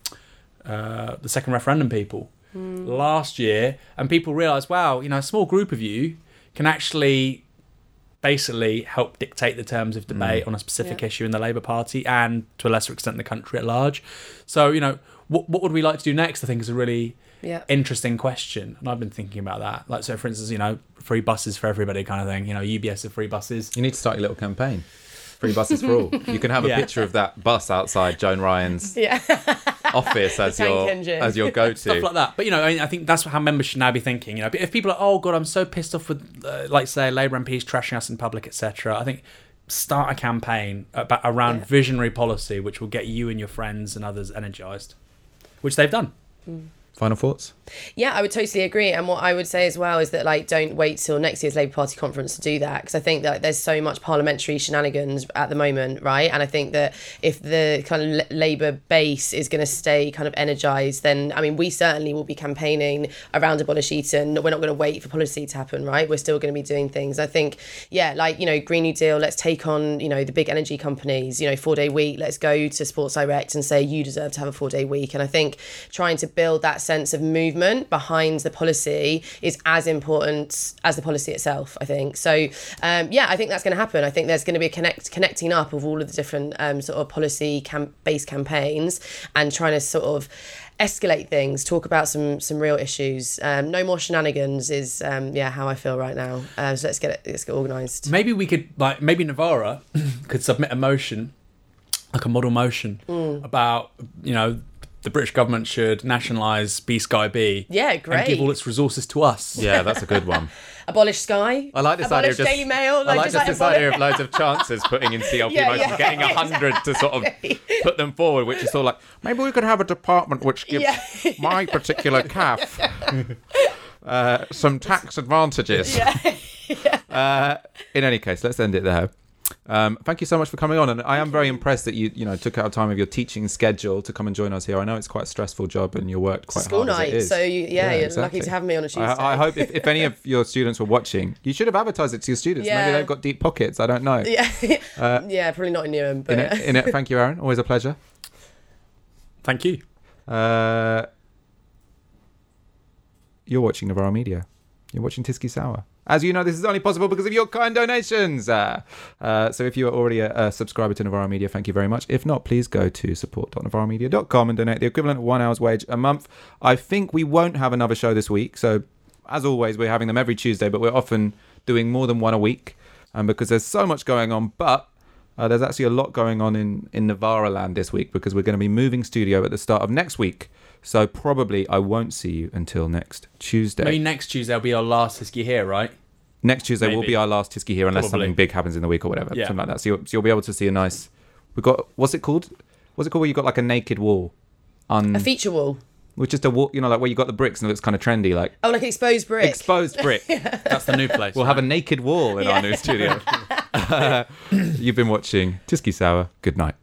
uh, the second referendum people mm. last year, and people realised, wow, you know, a small group of you can actually basically help dictate the terms of debate mm. on a specific yeah. issue in the Labour Party and, to a lesser extent, the country at large. So, you know, what what would we like to do next, I think, is a really yeah. interesting question, and I've been thinking about that. Like, so for instance, you know, free buses for everybody kind of thing, you know, U B S of free buses. You need to start your little campaign. Free buses for all. You can have a yeah. picture of that bus outside Joan Ryan's yeah. office as your engine. as your go-to. Stuff like that. But, you know, I, mean, I think that's how members should now be thinking. You know, if people are, oh, God, I'm so pissed off with, uh, like, say, Labour M Ps trashing us in public, et cetera, I think start a campaign about, around yeah. visionary policy which will get you and your friends and others energised, which they've done. Mm. Final thoughts? Yeah, I would totally agree. And what I would say as well is that, like, don't wait till next year's Labour Party conference to do that, because I think that there's so much parliamentary shenanigans at the moment, right? And I think that if the kind of Labour base is going to stay kind of energised, then, I mean, we certainly will be campaigning around Abolish Eton. We're not going to wait for policy to happen, right? We're still going to be doing things. I think, yeah, like, you know, Green New Deal, let's take on, you know, the big energy companies, you know, four-day week, let's go to Sports Direct and say, you deserve to have a four-day week. And I think trying to build that sense of movement behind the policy is as important as the policy itself, I think. So, um, yeah, I think that's going to happen. I think there's going to be a connect connecting up of all of the different um, sort of policy cam- based campaigns and trying to sort of escalate things, talk about some some real issues. Um, no more shenanigans is um, yeah how I feel right now. Uh, so let's get it, let's get organised. Maybe we could, like, maybe Novara could submit a motion, like a model motion, mm. about, you know, the British government should nationalise B Sky B. Yeah, great. And give all its resources to us. Yeah, that's a good one. Abolish Sky. I like this abolish idea of just, Daily Mail. I like just just like this abolish- idea of loads of chances putting in C L P Yeah, motions, yeah, getting a hundred to sort of put them forward, which is sort of like, maybe we could have a department which gives Yeah. my particular C A F uh, some tax advantages. Yeah. Uh, in any case, let's end it there. Um, thank you so much for coming on, and I am very impressed that you, you know, took out time of your teaching schedule to come and join us here. I know it's quite a stressful job, and you worked quite School hard as it night, is. so you, yeah, you're exactly. lucky to have me on a Tuesday. I, I hope if, if any of your students were watching, you should have advertised it to your students. Yeah. Maybe they've got deep pockets. I don't know. Yeah, yeah, probably not in Newham, but In it, in it, thank you, Aaron. Always a pleasure. Thank you. Uh, you're watching Novara Media. You're watching Tysky Sour. As you know, this is only possible because of your kind donations. Uh, uh, so if you are already a, a subscriber to Novara Media, thank you very much. If not, please go to support dot novara media dot com and donate the equivalent of one hour's wage a month. I think we won't have another show this week. So as always, we're having them every Tuesday, but we're often doing more than one a week um, because there's so much going on. But uh, there's actually a lot going on in, in Novara land this week because we're going to be moving studio at the start of next week. So probably I won't see you until next Tuesday. Maybe next Tuesday will be our last Tysky here, right? Next Tuesday will Maybe. be our last Tysky here unless Probably. something big happens in the week or whatever. Yeah. Something like that. So you'll, so you'll be able to see a nice... We've got... What's it called? What's it called where you got like a naked wall? Un, a feature wall. Which just a wall, you know, like where you got the bricks and it looks kind of trendy, like Oh, like an exposed brick. exposed brick. That's the new place. We'll have a naked wall in our new studio. Uh, you've been watching Tysky Sour. Good night.